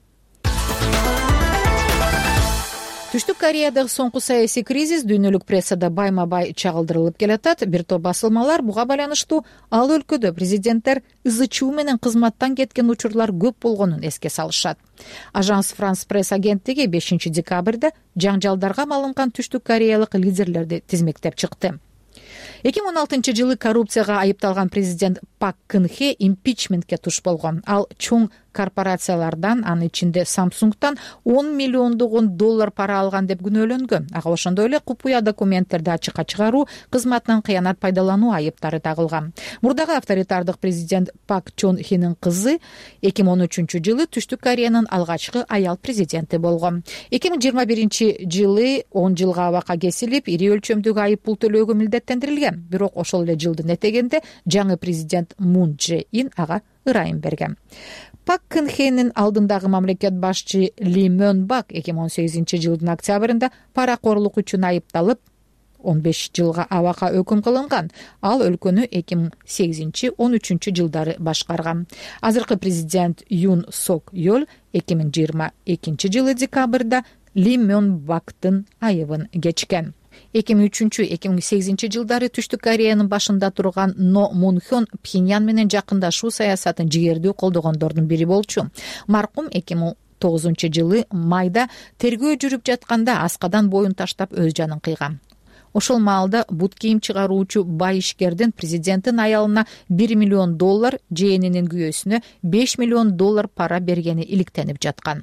Speaker 14: Түштүк Кореядагы соңку саясий кризис дүйнөлүк прессада байма-бай чагылдырылып келатат. Бир топ басылмалар буга байланыштуу ал өлкөдө президенттер ызычуу менен кызматтан кеткен учурлар көп болгонун эске салышат. Ажанс Франс пресс агенттиги 5 декабрда жаңжалдарга малынган Түштүк Кореялык лидерлерди тизмектеп чыкты. 2016 жылы коррупцияга айыпталган президент Пак Кын Хе импичментке туш болгон. Ал чоң корпорациялардан, анын ичинде Samsung'тан 10 миллиондогон доллар пара алган деп күнөөлөнгөн. Ага ошондой эле купуя документтерди ачыкка чыгаруу, кызматынан кыянат пайдалануу айыптары тагылган. Мурдагы авторитардык президент Пак Чон Хенин кызы 2013 жылы Түштүк Кореянын алгачкы аял президенти болгон. 2021 жылы 10 жылга абакка кесилип, ири өлчөмдөгү айып пул төлөөгө милдеттендирилген. Бирок ошол эле жылдын этегинде жаңы президент Мун Чжэ Ин ага ырайым берген. Пак Кын Хенин алдындагы мамлекет башчы Ли Мөн Бак 2018 жылдын октябрында паракорлук үчүн айыпталып 15 жылга абакка өкүм кылынган. Ал өлкөнү 2008-13 жылдары башкарган. Азыркы президент Юн Сок Йол 2022 жылы декабрда Ли Мөн Бактын айыбын кечкен. 2003-2008 жылдары Түштүк Кореянын башында турган Но Мун Хён Пхеньян менен жакындашуу саясатын жигердүү колдогондордун бири болчу. Маркум 2009 жылы майда тергөө жүрүп жатканда аскадан боюн таштап өз жанын кыйган. Ошол маалда бут кийим чыгаруучу бай ишкердин президенттин аялына 1 миллион доллар, жээнинин күйөөсүнө 5 миллион доллар пара бергени иликтенип жаткан.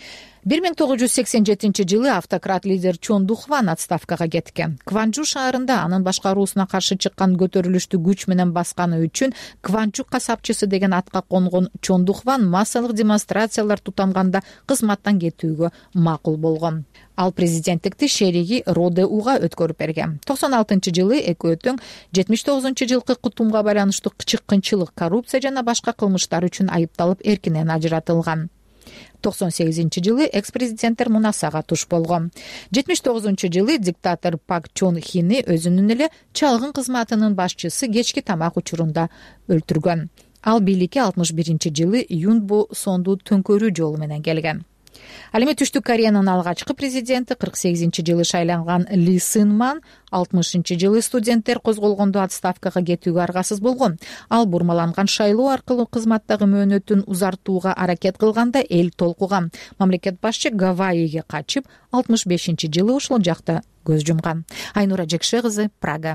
Speaker 14: 1987 жылы автократ лидер Чон Духван отставкага кеткен. Кванжу шаарында анын башкаруусуна каршы чыккан көтөрүлүштү күч менен басканы үчүн Кванжу касапчысы деген атка конгон Чон Духван массалык демонстрациялар тутамганда кызматтан кетүүгө макул болгон. Ал президенттикти шериги Роде Уга өткөрүп берген. 96 жылы экөө тең 79 жылкы кутумга байланыштуу чыккынчылык, коррупция жана башка кылмыштар үчүн айыпталып эркинен ажыратылган. 98 жылы экс-президенттер мунасага туш болгон. 79 жылы диктатор Пак Чон Хини өзүнүн эле чалгын кызматынын башчысы кечки тамак учурунда өлтүргөн. Ал бийликке 61 жылы Юнбо Сонду төңкөрүү жолу менен келген. Ал эми Түштүк Кореянын алгачкы президенти 48-жылы шайланган Ли Сынман 60-жылы студенттер козголгондо отставкага кетүүгө аргасыз болгон. Ал бурмаланган шайлоо аркылуу кызматтагы мөөнөтүн узартууга аракет кылганда эл толкуган. Мамлекет башчы Гавайиге качып 65-жылы ушул жакта көз жумган. Айнура Жекше кызы, Прага.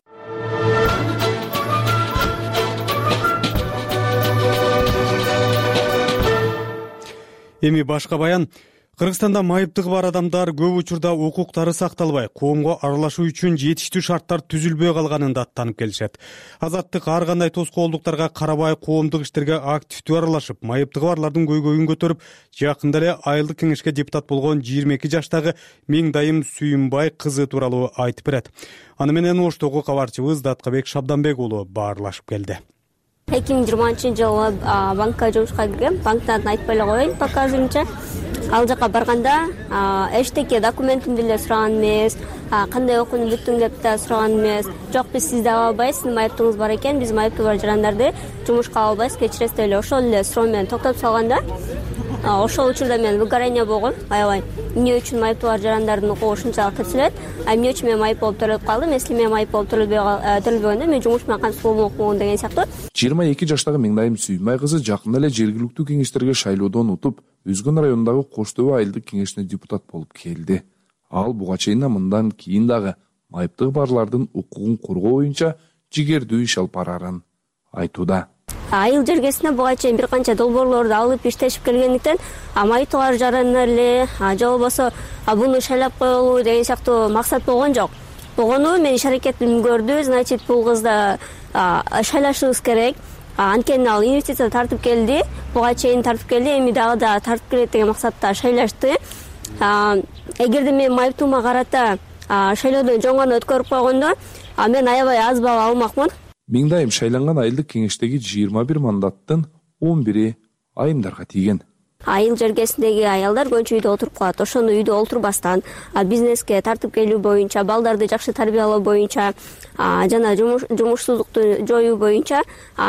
Speaker 1: Эми башка баян. Кыргызстанда майыптыгы бар адамдар көп учурда укуктары сакталбай, коомго аралашуу үчүн жетиштүү шарттар түзүлбөй калганын да аттанып келишет. Азаттык ар кандай тоскоолдуктарга карабай коомдук иштерге активдүү аралашып, майыптыгы барлардын көйгөйүн көтөрүп, жакында эле айылдык кеңешке депутат болгон 22 жаштагы Меңдайым Сүйүнбай кызы тууралуу айтып берет. Аны менен Оштогу кабарчыбыз Даткабек Шабданбек уулу баарлашып келди.
Speaker 15: 2020-жылы банкка жумушка киргем. Банктан айтпай эле коеюн, пока азырынча. Ал жака барганда эчтеке документимди эле сураган эмес, кандай окууну бүттүң деп да сураган эмес. Жок, биз сизди ала албайбыз, сиздин майыптыгыңыз бар экен, биз майыптыгы бар жарандарды жумушка ала албайбыз, кечиресиз деп эле ошол эле суроо менен токтотуп салганда, ошол учурда мен выгорание болгом. Аябай эмне үчүн майыптыгы бар жарандардын укугу ушунчалык кетилет, эмне үчүн мен майып болуп төрөлүп калдым, если мен майып болуп төрөлбөгөндө мен жумуш менен кантип окугум деген сыяктуу.
Speaker 16: 22 жаштагы Меңдайым Сүйүнбай кызы жакында эле жергиликтүү кеңештерге шайлоодон утуп, Үзгөн районундагы Кош Төбө айылдык кеңешине депутат болуп келди. Ал буга чейин мындан кийин дагы майыптыгы барлардын укугун коргоо боюнча жигердүү иш алып барарын айтууда.
Speaker 15: Айыл жергесине буга чейин бир канча долбоорлорду алып иштешип келгендиктен, майыптыгы бар жарандар эле же болбосо буну шайлап коелу деген сыяктуу максат болгон жок. Болгону мен иш аракетимди көрдү, значит бул кызды шайлашыбыз керек. Анткени ал инвестиция тартып келди, буга чейин тартып келди, эми дагы да тартып келет деген максатта шайлашты. Эгерде мен майыптыгыма карата шайлоодон жоңгону өткөрүп койгондо, мен аябай аз балл алмакмын.
Speaker 16: Меңдайым шайланган айылдык кеңештеги 21 мандаттын 11-и айымдарга тийген.
Speaker 15: Айыл жергесиндеги аялдар көбүнчө үйдө отуруп калат. Ошону үйдө отурбастан бизнеске тартып келүү боюнча, балдарды жакшы тарбиялоо боюнча, жана жумушсуздукту жоюу боюнча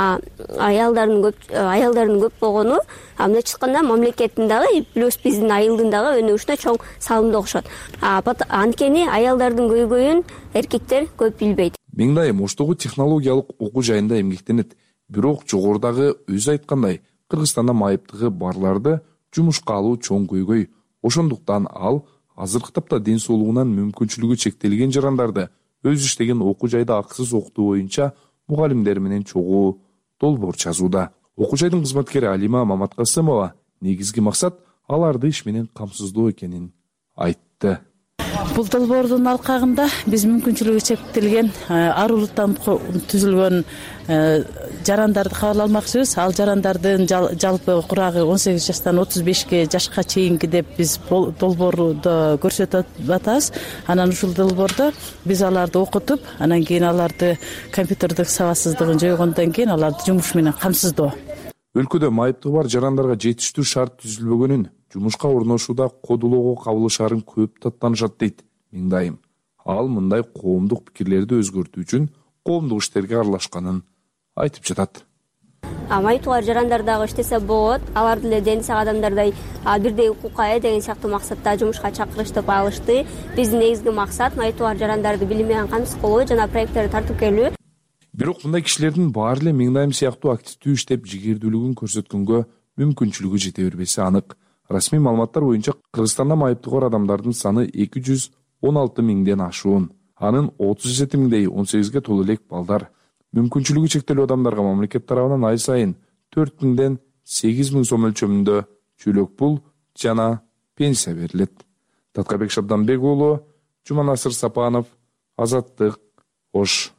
Speaker 15: аялдардын көп болгону мындай чыкканда мамлекеттин дагы плюс биздин айылдын дагы өнүгүшүнө чоң салымды окшот. Анткени аялдардын көйгөйүн эркектер көп билбейт.
Speaker 16: Меңдайым Оштогу технологиялык окуу жайында эмгектенет. Бирок жогорудагы өзү айткандай, Кыргызстанда майыптыгы барларды жумушка алуу чоң көйгөй. Ошондуктан ал азыркы тапта ден соолугунан мүмкүнчүлүгү чектелген жарандарды өз иштеген окуу жайда акысыз окутуу боюнча мугалимдер менен чогуу долбоор жазууда. Окуу жайдын кызматкери Алима Маматкасымова негизги максат аларды иш менен камсыздоо экенин айтты.
Speaker 17: Бул долбоордун алкагында биз мүмкүнчүлүгү чектелген ар улуттан түзүлгөн жарандарды кабыл алмакчыбыз. Ал жарандардын жалпы курагы 18 жаштан 35 жашка чейинки деп биз долбоордо көрсөтүп атабыз. Анан ушул долбоордо биз аларды окутуп, анан кийин аларды компьютердик сабатсыздыгын жойгондон кийин аларды жумуш менен камсыздоо.
Speaker 16: Өлкөдө майыптыгы бар жарандарга жетиштүү шарт түзүлбөгөнүн, жумушка орношууда кодулоого кабылышарын көп таттанышат дейт Меңдайым. Ал мындай коомдук пикирлерди өзгөртүү үчүн коомдук иштерге аралашканын айтып жатат.
Speaker 15: Майыптыгы бар жарандар дагы иштесе болот. Алар деле ден сак адамдардай бирдей укукка ээ деген сыяктуу максатта жумушка чакырыштып алышты. Биздин негизги максат майыптыгы бар жарандарды билим менен камсыз кылуу жана проекттерди тартып келүү.
Speaker 16: Бирок мындай кишилердин баары эле Меңдайым сыяктуу активдүү иштеп жигердүүлүгүн көрсөткөнгө мүмкүнчүлүгү жете бербеси анык. Расмий маалыматтар боюнча Кыргызстанда майыптыгы бар адамдардын саны 216 миңден ашуун. Анын 37 миңдей 18ге толуу элек балдар. Мүмкүнчүлүгү чектелүү адамдарга мамлекет тарабынан ай сайын 4 миңден 8 миң сом өлчөмүндө чөлөк пул жана пенсия берилет. Таткабек Шабданбек уулу, Жуманасыр Сапанов, Азаттык, Ош.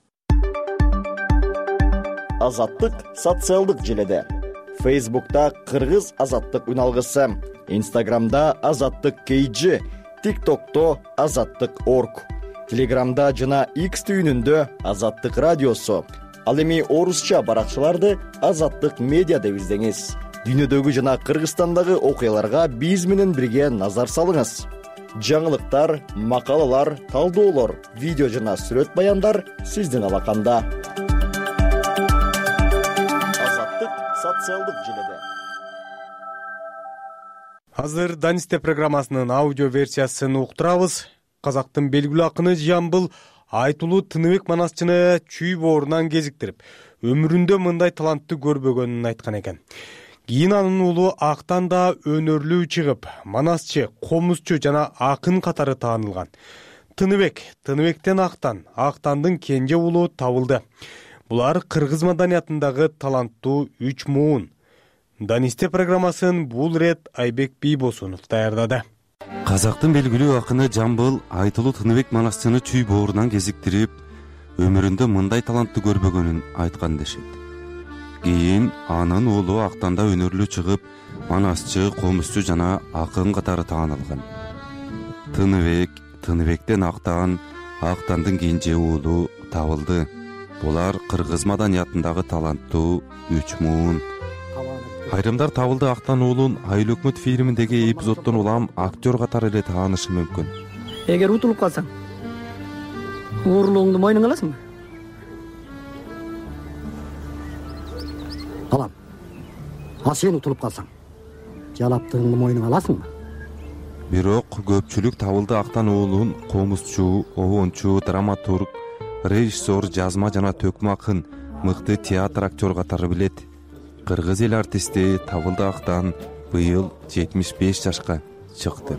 Speaker 9: Азаттык социалдык желеде. Фейсбукта Кыргыз Азаттык үналгысы, Инстаграмда Азаттык KG, ТикТокто Азаттык.орг, Телеграмда жана X түйүнүндө Азаттык радиосу. Ал эми орусча баракчаларды Азаттык медиа деп издеңиз. Дүйнөдөгү жана Кыргызстандагы окуяларга биз менен бирге назар салыңыз. Жаңылыктар, макалалар, талдоолор, видео жана сүрөт баяндар сиздин алаканда. Азаттык социалдык желеде.
Speaker 1: Азыр Данисте программасынын аудио версиясын уктурабыз. Казактын белгилүү акыны Жамбыл Айтулуу Тыныбек Манасчыны чүй боорунан кезиктирип, өмүрүндө мындай талантты көрбөгөнүн айткан экен. Кийин анын уулу Актан да өнөрлүү чыгып, манасчы, комузчу жана акын катары таанылган. Тыныбектен Актандын кенже уулу табылды. Булар кыргыз маданиятындагы таланттуу 3 муун. Данисте программасын бул рет Айбек Бийбосунов даярдады.
Speaker 8: Казактын белгилүү акыны Жамбыл Айтулуу Тыныбек Манасчыны чүй боорунан кезиктирип, өмүрүндө мындай талантты көрбөгөнүн айткан дешет. Кийин анын уулу Актанда өнөрлүү чыгып, манасчы, комузчу жана акын катары таанылган. Тыныбектен Актандын кенже уулу табылды. Булар кыргыз маданиятындагы таланттуу 3 муун. Айрымдар табылды Актан уулун Айыл өкмөт фильминдеги эпизоддон улам актер катары эле таанышы мүмкүн.
Speaker 18: Эгер утулуп калсаң, уурлугуңду мойнуңа аласыңбы? Алам. Ал сен утулуп калсаң, жалаптыгыңды мойнуңа аласыңбы?
Speaker 8: Бирок көпчүлүк табылды Актан уулун комузчу, обончу, драматург, режиссер, жазма жана төкмө акын, мыкты театр актер катары билет. Кыргыз эл артисти Табылды Актан быйыл 75 жашка чыкты.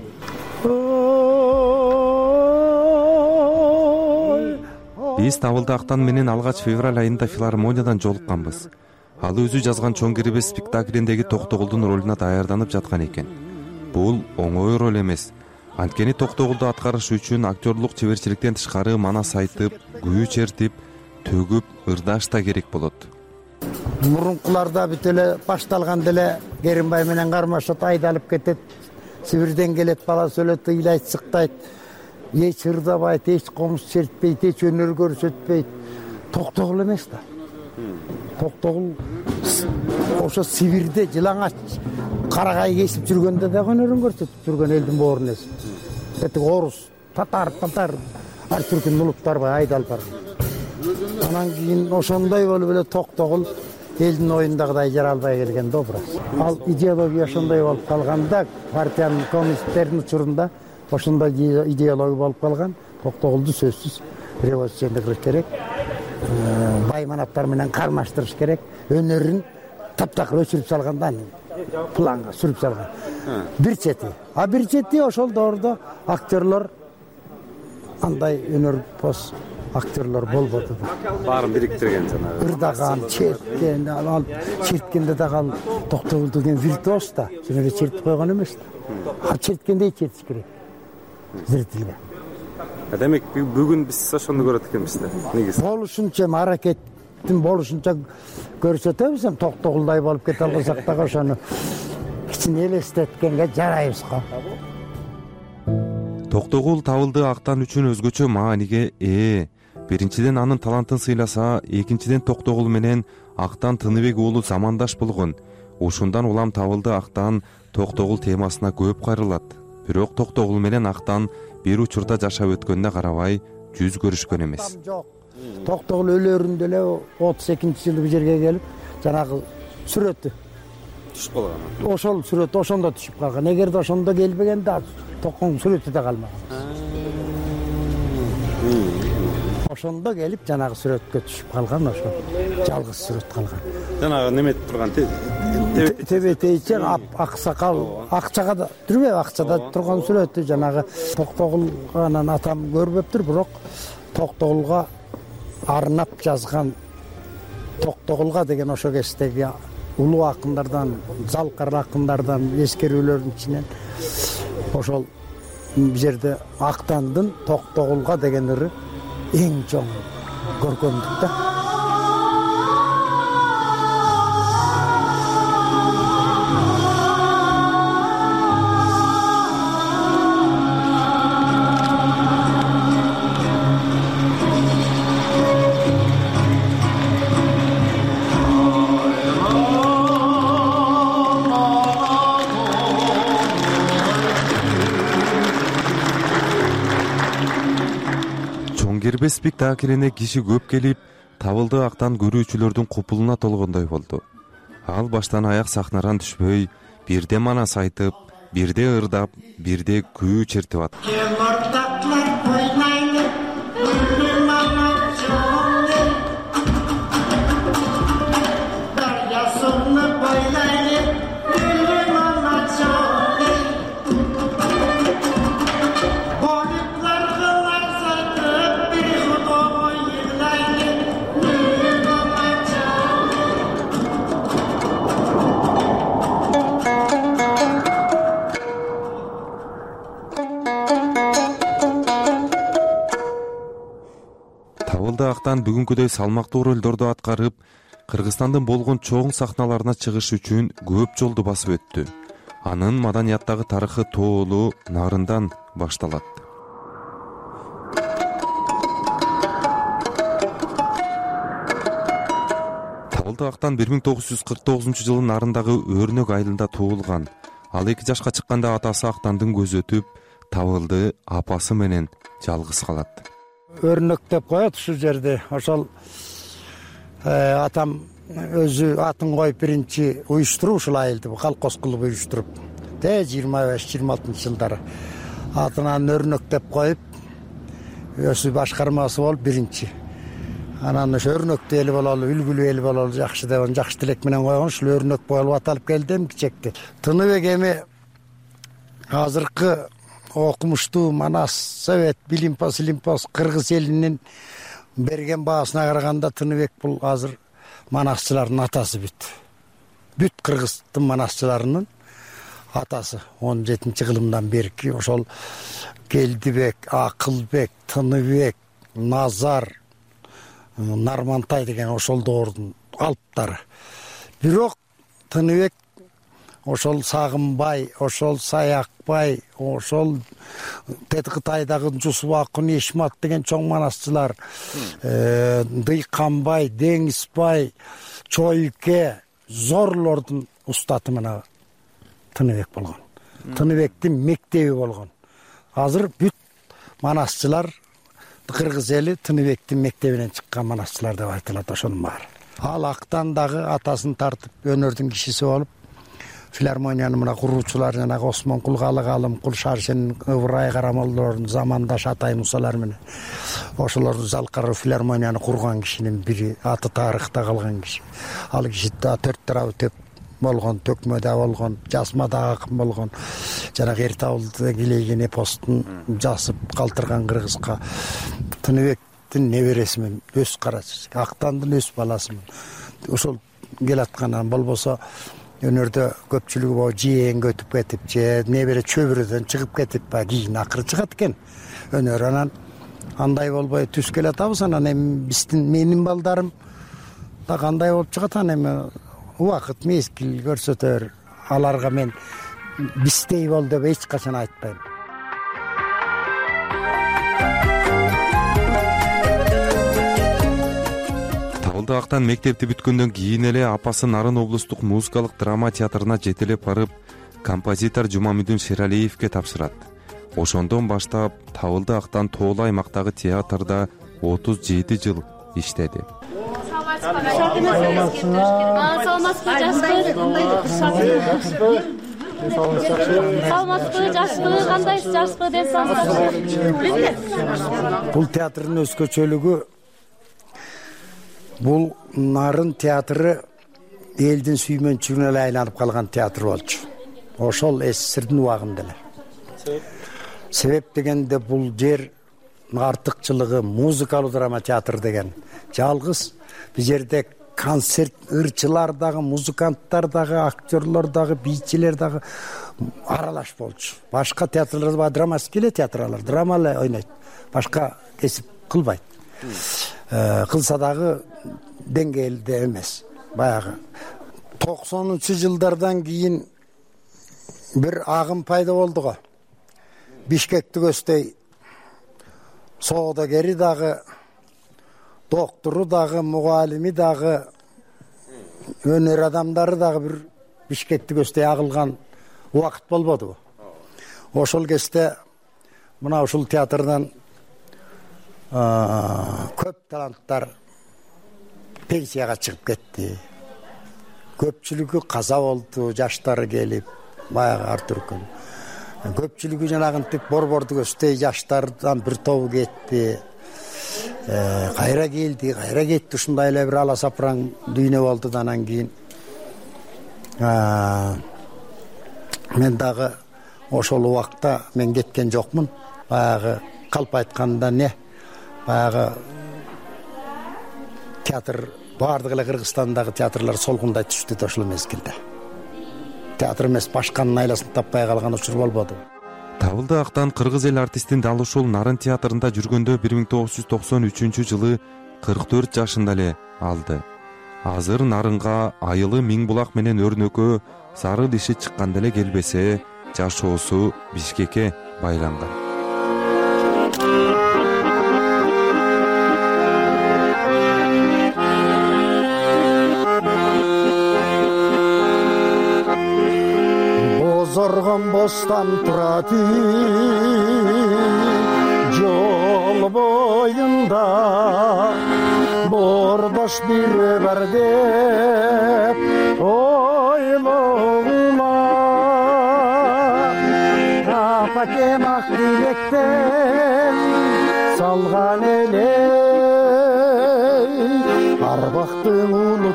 Speaker 8: Биз Табылды Актан менен алгач февраль айында филармониядан жолукканбыз. Ал өзү жазган Чоң Кербез спектаклиндеги Токтогулдун ролуна даярданып жаткан экен. Бул оңой роль эмес. Анткени Токтогулду аткарыш үчүн актерлук чеберчиликтен тышкары манас айтып, күү чертип, төгүп, ырдаш да керек болот.
Speaker 19: Мурункуларда бүт эле башталган деле Керимбай менен кармашат айдалып кетет. Сибирден келет, бала сөйлөт, ыйлайт, сыктайт. Эч ырдабайт, эч комуз чертпейт, эч өнөр көрсөтпөйт. Токтогул эмес да. Токтогул ошо Сибирде жылаңач карагай кесип жүргөндө да өнөрүн көрсөтүп жүргөн элдин боорун эс. Эти орус, татар, ар түркүн улуттар бай айдалып барган. Анан кийин ошондой болуп эле Токтогул элдин оюндагыдай жаралбай келген да образ. Ал идеология ошондой болуп калганда, партиянын коммунисттердин учурунда ошондой идеология болуп калган. Токтогулду сөзсүз революциондук керек. Бай манаптар менен кармаштырыш керек. Өнөрүн таптакыр өчүрүп салганда, планга сүрүп салган. Бир чети ошол доордо актерлор андай өнөр пос актерлор болбоду.
Speaker 20: Баарын бириктирген жанагы.
Speaker 19: Ырдаган, черткен, ал черткенде дагы Токтогул деген виртуоз да, жөн эле чертип койгон эмес да. А черткендей чертиш керек. Зрительге.
Speaker 20: Демек бүгүн биз ошону көрөт экенбиз да. Негизи.
Speaker 19: Болушунча аракеттин болушунча көрсөтөбүз, Токтогулдай болуп кете алсак дагы ошону кичине элестеткенге жарайбыз го.
Speaker 8: Токтогул Табылды Актан үчүн өзгөчө мааниге ээ. Биринчиден анын талантын сыйласа, экинчиден Токтогул менен Актан Тыныбек уулу замандаш болгон. Ушундан улам Табылды Актан Токтогул темасына көп кайрылат. Бирок Токтогул менен Актан бир учурда жашап өткөнүнө карабай жүз көрүшкөн эмес.
Speaker 19: Токтогул өлөрүндө эле 32-жылы бу жерге келип, жанагы сүрөтү
Speaker 20: түшүп калган.
Speaker 19: Ошол сүрөт ошондо түшүп калган. Эгерде ошондо келбегенде Токтогул сүрөтү да калмаган. Ошондо келип жанагы сүрөткө түшүп калган, ошо жалгыз сүрөт калган.
Speaker 20: Жанагы неметип турган
Speaker 19: тебетейчи аксакал, акчага да түрбөй акчада турган сүрөтү жанагы Токтогул анан атам көрбөптүр, бирок Токтогулга арнап жазган Токтогулга деген ошо кездеги улуу акындардан, залкар акындардан эскерүүлөрдүн ичинен ошол бул жерде Актандын Токтогулга деген ыры эң чоң көркөмдүк да.
Speaker 8: Кербез спектаклине киши көп келип, Табылды Актан көрүүчүлөрдүн купулуна толгондой болду. Ал баштан аяк сахнадан түшпөй, бирден манас айтып, бирде ырдап, бирде күү чертип атат. Табылды Актан бүгүнкүдөй салмактуу ролдорду аткарып, Кыргызстандын болгон чоң сахналарына чыгыш үчүн көп жолду басып өттү. Анын маданияттагы тарыхы тоолуу Нарындан башталат. Табылды Актан 1949-жылы Нарындагы Өрнөк айылында туулган. Ал 2 жашка чыкканда атасы Актандын көзү өтүп, Табылды апасы менен жалгыз калат.
Speaker 19: Өрнөк деп коет ушул жерде. Ошол атам өзү атын коюп биринчи уюштуруп ушул айылды колхоз кылып уюштуруп 25-26 жылдары атынан Өрнөк деп коюп өзү башкармасы болуп биринчи. Анан ошо Өрнөктү эли бололу, үлгүлүү эли бололу, жакшы деп жакшы тилек менен койгон ушул Өрнөк болуп аталып келди кичекти. Тыныбек эми азыркы окумуштуу Манас, Совет, Билимпос, Илимпос кыргыз элинин берген баасына караганда Тыныбек бул азыр манасчылардын атасы бүт кыргыздын манасчыларынын атасы 17-кылымдан берки ошол Келдибек, Акылбек, Тыныбек, Назар, Нармантай деген ошол доордун алыптары. Бирок Тыныбек ошол Сагынбай, ошол Саякбай, ошол Тетикытайдагы Жусубакун, Ешмат деген чоң манасчылар, Дыйканбай, Деңизбай, Чойке, зорлордун устаты мына Тыныбек болгон. Тыныбектин мектеби болгон. Азыр бүт манасчылар кыргыз эли Тыныбектин мектебинен чыккан манасчылар деп айтылат ошонун баары. Ал Актан дагы атасын тартып өнөрдүн кишиси болуп филармонияны мына куруучулар жанагы Осмон Кулгалык алым, Кулшаршин, Ыбырай Карамолдордун замандаш Атай Мусалар менен ошолордун залкары филармонияны курган кишинин бири, аты тарыхта калган киши. Ал киши да 4 тарабы төп болгон, Төкмөдө болгон, Жасмада акын болгон, жанагы Эртабылды килейген эпостун жазып калтырган кыргызга. Тыныбектин небересимин, өз карачы, Актандын өз баласымын. Ошол келаткандан болбосо өнөрдө көпчүлүгү бо жээңге өтүп кетип, же небере чөбүрөдөн чыгып кетип, кийин акыры чыгат экен. Өнөр анан андай болбой түз келатабыз, анан эми менин балдарым да кандай болуп чыгат, анан эми убакыт мезгил көрсөтөр. Аларга мен бистей бол деп эч качан айтпайм.
Speaker 8: Табылды Актан мектепти бүткөндөн кийин эле апасы Нарын облустук музыкалык драма театрына жетелеп барып, композитор Жумамүдүн Шералиевге тапшырат. Ошондон баштап Табылды Актан тоолуу аймактагы театрда 37 жыл иштеди.
Speaker 19: Бул театрдын өзгөчөлүгү, бул Нарын театры элдин сүймөнчүгүнө эле айланып калган театр болчу. Ошол СССРдин убагында эле. Себеп дегенде бул жер артыкчылыгы музыкалуу драма театр деген жалгыз. Бул жерде концерт ырчылар дагы, музыканттар дагы, актерлор дагы, бийчилер дагы аралаш болчу. Башка театрлар бар, драматский театрлар, драма эле ойнойт. Башка кесип кылбайт. Кылса дагы деңгээлде эмес. Баягы 90-жылдардан кийин бир агым пайда болду го. Бишкекти көздөй соодагери дагы, доктору дагы, мугалими дагы, өнөр адамдары дагы бир Бишкекти көздөй агылган убакыт болбодубу? Ошол кезде мына ушул театрдан көп таланттар пенсияга чыгып кетти. Көпчүлүгү каза болду, жаштары келип, баягы ар түркүн. көпчүлүгү жанагынтип борборду көздөй жаштардан бир тобу кетти, кайра кетти, ушундай эле бир ала сапыраң дүйнө болду да анан кийин мен дагы ошол убакта мен кеткен жокмун. Баягы калп айтканда баягы театр баардык эле Кыргызстандагы театрлар солгундай түштү да ошол мезгилде. Театр эмес башканын айласын таппай калган учур болбоду.
Speaker 8: Табылды Актан кыргыз эл артистин дал ушул Нарын театрында жүргөндө 1993-жылы 44 жашында эле алды. Азыр Нарынга айылы Миңбулак менен өрнөккө сары диши чыкканда эле келбесе, жашоосу Бишкекке байланган.
Speaker 19: Бозоргон бостан тураты жол боюнда бордош бир бар деп ойлома апакем ак тилектен салган эле арбактын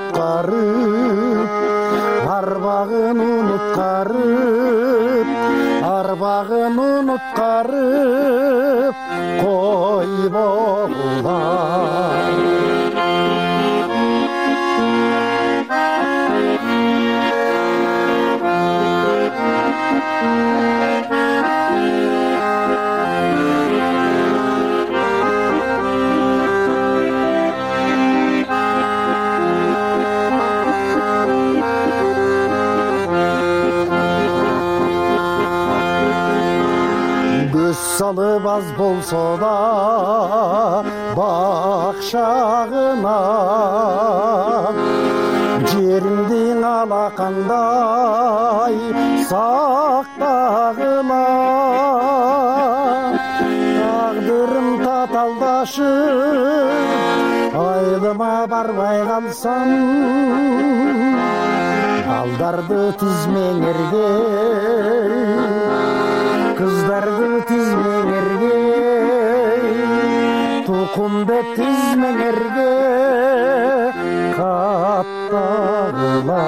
Speaker 19: уnutkарып койбогула. Салып аз болсо да бакшагына жериңдин алакандай сактагыла. Тагдырым таталдашып айылыма барбай калсам, балдарды тизмеңерге кыздарды тизмеңерге тукумду тизмеңерге каттагыла.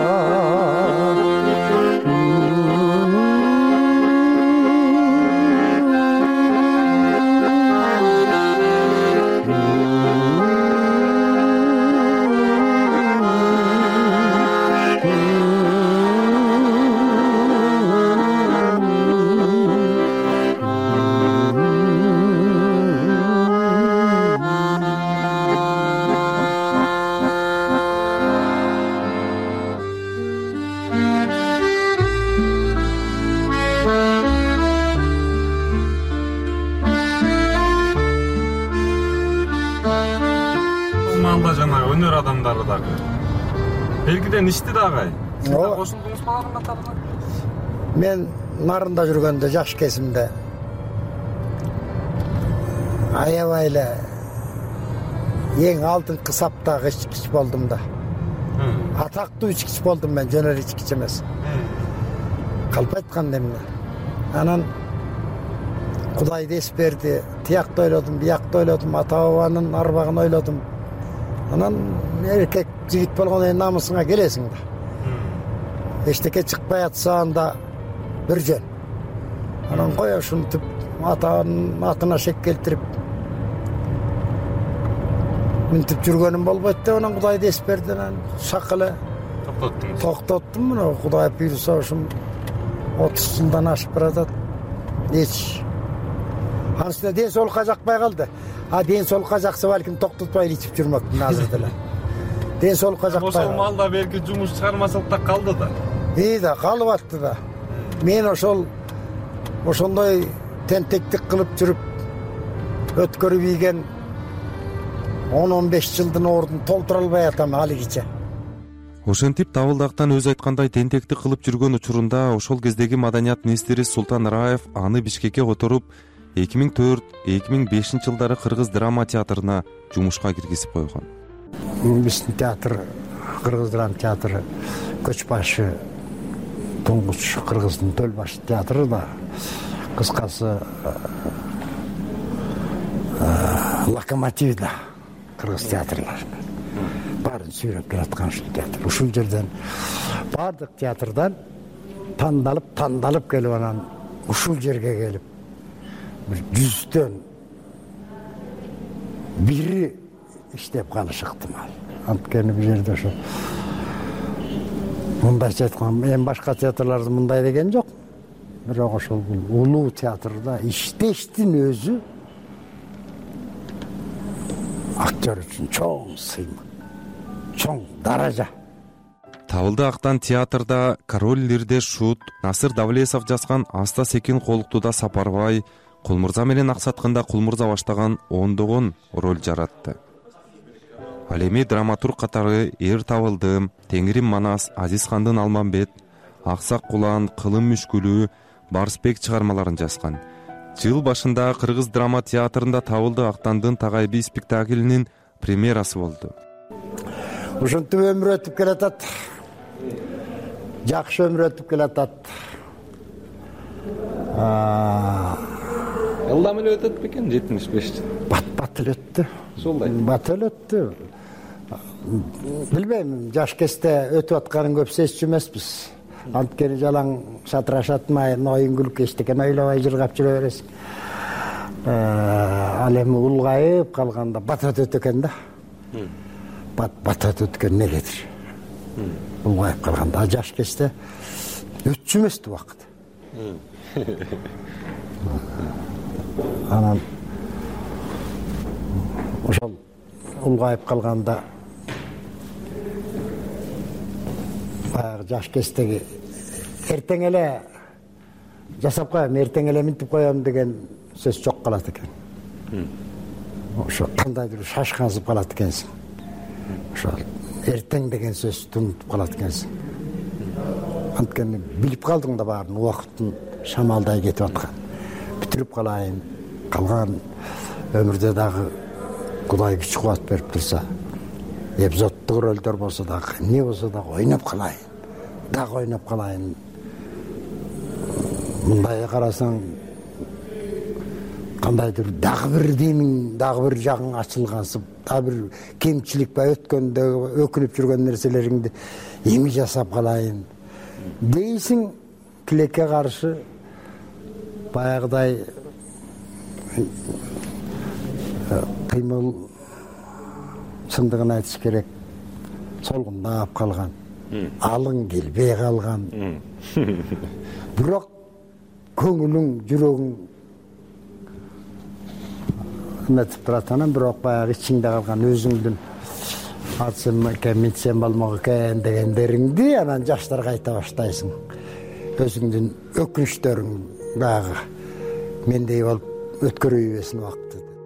Speaker 20: Жанагы өнөр адамдары дагы белгиден ичти дагы. Кошулдуңуз баланын катарына?
Speaker 19: Мен Нарында жүргөндө жаш кезимде аябай эле эң алдыңкы саптагы ичкич болдум да. Атактуу ичкич болдум мен, жөн эле ичкич эмес. Калп айтканда эмне. Анан Кудай дес берди, тиякты ойлодум, биякты ойлодум, ата-бабанын арбагын ойлодум. Анан эркек жигит болгондон кийин намысыңа келесиң да. Эчтеке чыкпай атса анда бир жөн. Анан кой ушинтип атанын атына шек келтирип мынтип жүргөнүм болбойт деп анан Кудай дес берди. Анан шак эле токтоттум. Мына Кудай буйруса ушум 30 жылдан ашып баратат. Эч анысына ден соолукка жакпай калды. Ден соолукка жакса балким токтотпой ичип жүрмөкмүн азыр деле. Ден соолукка жакпай.
Speaker 20: Ошол малда белки жумуш чыгармачылык да калды да.
Speaker 19: Да, калып атты да. Мен ошондой тентектик кылып жүрүп өткөрүп ийген 10-15 жылдын ордун толтура албай атам алигиче.
Speaker 8: Ошентип Табылдактан өзү айткандай тентектик кылып жүргөн учурунда ошол кездеги маданият министри Султан Раев аны Бишкекке которуп 2004-2005 жылдары Кыргыз драма театрына жумушка киргизип койгон.
Speaker 19: Биздин театр, Кыргыз драма театры көч башы Туңгуч Кыргыздын төл баш театры да, кыскасы локомотив да кыргыз театрлары. Барын сүйрөп келаткан ушул театр. Ушул жерден бардык театрдан тандалып келип анан ушул жерге келип бир 100дөн бири иштеп калышы ыктымал. Анткени бул жерде ошо мындайча айтканда эми башка театрларда мындай деген жок. Бирок ошол улуу театрда иштештин өзү актер үчүн чоң сыймык, чоң даража.
Speaker 8: Табылды Актан театрда Король Лирде Шут, Насыр Давлесов жазган Аста Секин Колуктуда Сапарбай, Кулмурза менен Аксаткында Кулмурза баштаган ондогон роль жаратты. Ал эми драматург катары Эр Табылдым, Теңирим Манас, Азиз Хандын Алмамбет, Аксак Кулан, Кылым Мүшкүлү, Барсбек чыгармаларын жазган. Жыл башында Кыргыз драма театрында Табылды Актандын Тагайби спектаклинин премьерасы болду.
Speaker 19: Ушинтип өмүр өтүп келатат. Жакшы өмүр өтүп келатат.
Speaker 20: Ылдам эле өтөт бекен 75.
Speaker 19: Бат эле өттү.
Speaker 20: Ошолдай.
Speaker 19: Бат эле өттү. Билбейм, жаш кезде өтүп атканын көп сезчү эмеспиз. Анткени жалаң шатырашатмай, оюн күлкү эчтекен ойлобой жыргап жүрө бересиң. Ал эми улгайып калганда бат өтөт экен да. Бат өтөт экен негедир. Улгайып калганда жаш кезде өтчү эмеспи убакыт. Анан ошол улгайып калганда баягы жаш кездеги эртең эле жасап коем, эртең эле минтип коем деген сөз жок калат экен. Ошо кандайдыр шашкансып калат экенсиң. Ошо эртең деген сөздү унутуп калат экенсиң. Анткени билип калдың да баарын, убакыттын шамалдай кетип аткан. Бүтүрүп калайын, калган өмүрдө дагы Кудай күч кубат берип турса, эпизоддук рөлдөр болсо дагы, эмне болсо дагы ойноп калайын. Мындай карасаң, кандайдыр дагы бир жагың ачылгансып, дагы бир кемчилик ба өткөндө өкүнүп жүргөн нерселериңди эми жасап калайын дейсиң. Тилекке каршы баягыдай кыймыл, чындыгын айтыш керек, солгундап калган, алың келбей калган. Бирок көңүлүң, жүрөгүң эметип турат. Анан бирок баягы ичиңде калган өзүңдүн атсам экен, митсем болмок экен дегендериңди анан жаштарга айта баштайсың. Өзүңдүн өкүнүчтөрүң баягы мендей болуп өткөрүй берсин убакытты.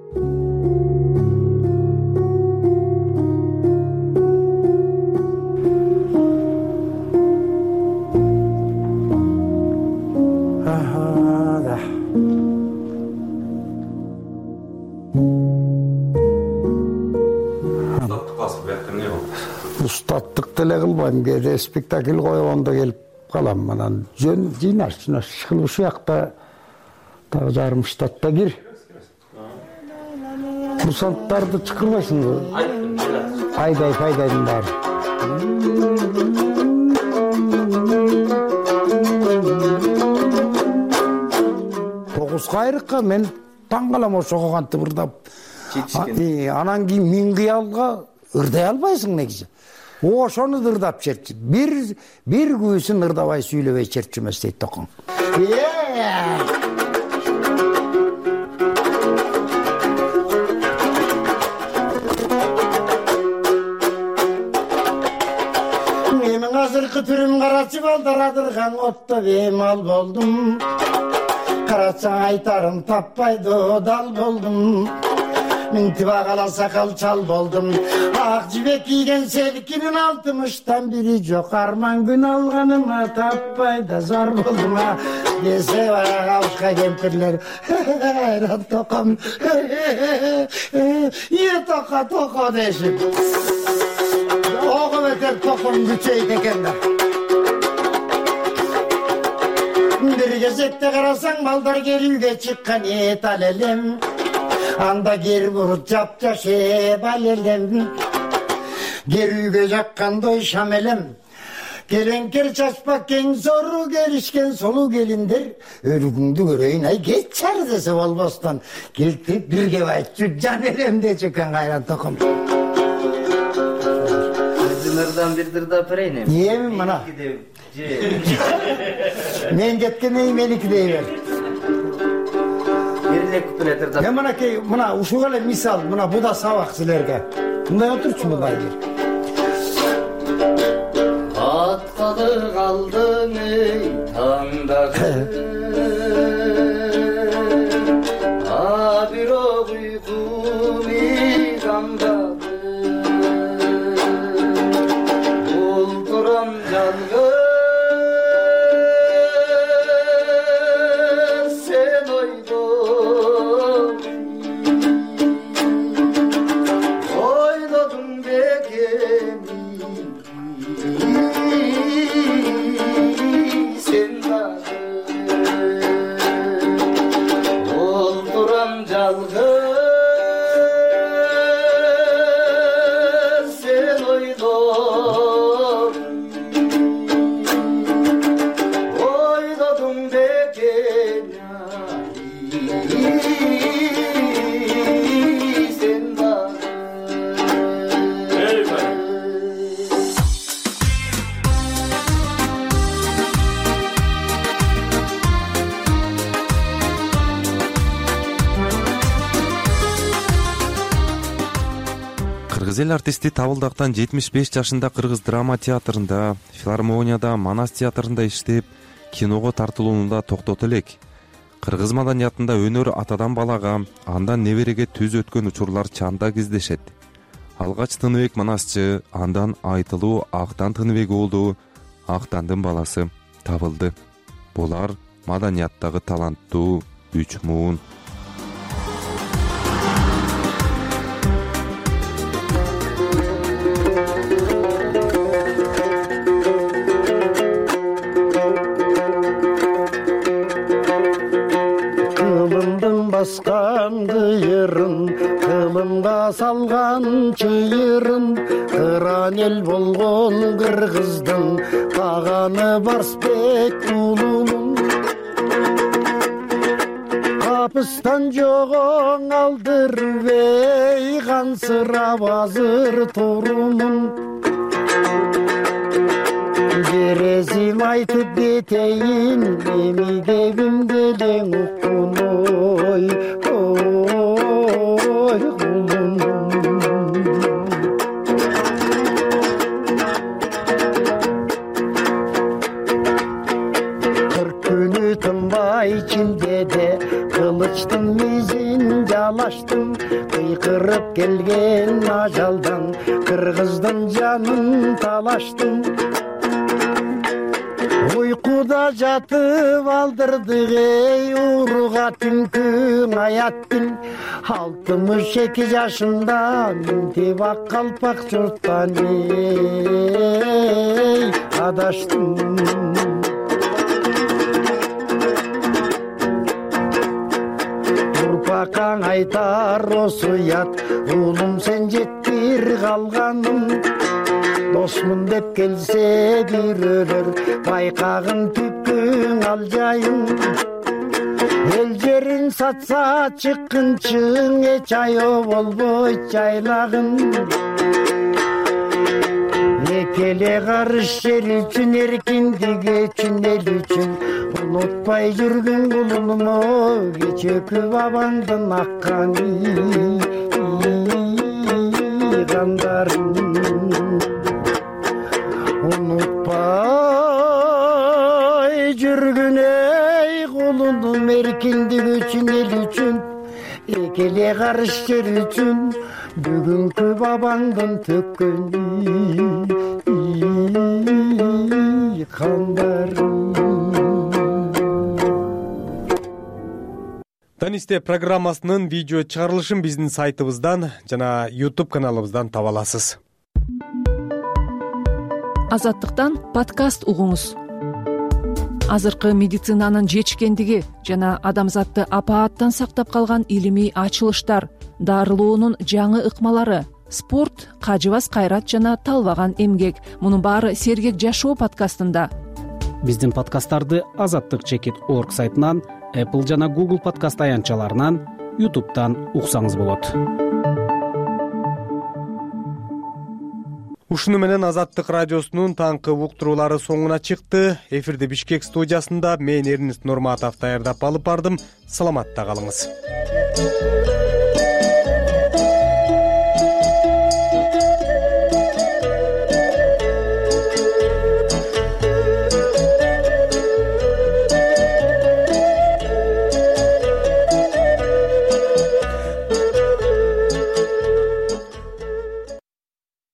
Speaker 19: Устаттык деле кылбайм, кээде спектакль койгондо келип калам. Анан жөн жыйнаш кылып ушул жакта дагы жарым штатта кир. Курсанттарды чакырбайсыңбы? Айдайдын баары. Тогуз кайрыкка мен таң калам ошого кантип ырдап. Анан кийин миң кыялга ырдай албайсың негизи. Ошону ырдап черчи. Бир күйсүн ырдабай сүйлөбөй черчимес дейт токоң. Менин азыркы түрүм карачы балдарадырган отто бемал болдум. Карачаң айтарым таппайды дал болдум. Минтиба кала сакал чал болдум. Ак жибек кийген селкинин 60тан бири жок. Арман күн алганыма таппай да зар болдум. Десе баягы алышка кемпирлер. Айран током. Токо дешип. Ого бетер током күчөйт экен да. бир кезекте карасаң балдар келүүгө чыккан эт ал элем, анда кер бурут жапжаш ал элем, керүүгө жаккандой шам элем, келеңкер чачпак кең зору келишкен солу келиндер, өлүгүңдү көрөйүн ай кетчар десе болбостон, келтип бирге айтчу жан элем деп чыккан Кайран Током.
Speaker 21: Ырдан бир дырдап берейин эми.
Speaker 19: Эми мына. Мен кеткенден кийин меники дей бер.
Speaker 21: Бир эле куплет ырдап.
Speaker 19: Мынакей, мына ушуга эле мисал, мына бу да сабак силерге. Мындай отурчуму байгер.
Speaker 21: Аткалы калдың ey таңдагы. А бирок уйкум кандагы. Ултурам жалгыз sen oyladın bekemi sen dagı. Ulturam жалгыз sen oyladın bekemi sen dagı.
Speaker 8: Кыргыз эл артисти Табылдактан 75 жашында Кыргыз драма театрында, филармонияда, Манас театрында иштеп, киного тартылуунда токтото элек. Кыргыз маданиятында өнөр атадан балага, андан небереге түз өткөн учурлар чанда кездешет. Алгач Тыныбек Манасчы, андан Айтылуу Актан Тыныбек болду, Актандын баласы табылды. Булар маданияттагы таланттуу үч муун.
Speaker 19: Баскан кыйырын, кылымга салган чыйырын, кыран эл болгон кыргыздын каганы Барсбек уулунун. Капыстан жогоң алдырбей, кансырап азыр турумун. Бересим айтып кетейин, эми кебим делең уккун ой, ой кулун. Кырк күнү тынбай чилдеде, кылычтын мизин жалаштым, кыйкырып келген ажалдан, кыргыздын жанын талаштым. Uykuda jatıp aldırdık ey uruğa tünkün ayattın. 62 yaşında mintip ak kalpak çurttan ey adaştım. Turpakan aytar osuyat, ulum sen jettir kalganım. Dosmun dep gelse bir ölür, baykağın tüpkün aljayın. El jerin satsa çıkınçın, eç ayo bolboy çaylağın. Ekele karış yer üçün, erkindik üçün, el üçün. Unutpay жүргүн кулуну, кечеки бабаңдын акканы кандарын. Unutpay жүргүн ey кулунум, эркиндик үчүн, эл үчүн. Экеле карыш жер үчүн, бүгүнкү бабаңдын төккөн кандарын.
Speaker 1: Танисте программасынын видео чыгарылышын биздин сайтыбыздан жана YouTube каналыбыздан таба аласыз.
Speaker 22: Азаттыктан подкаст угуңуз.
Speaker 3: азыркы медицинанын жетишкендиги жана адамзатты апааттан сактап калган илимий ачылыштар, дарылоонун жаңы ыкмалары, спорт, кажыбас кайрат жана талбаган эмгек. Мунун баары Сергек жашоо подкастында.
Speaker 22: Биздин подкасттарды azattik.org сайтынан, Apple жана Google подкаст аянтчаларынан, YouTube'дан уксаңыз болот.
Speaker 1: Ушуну менен Азаттык радиосунун таңкы уктуруулары соңуна чыкты. Эфирди Бишкек студиясында мен Эрнест Нурматов даярдап алып бардым. Саламатта калыңыз.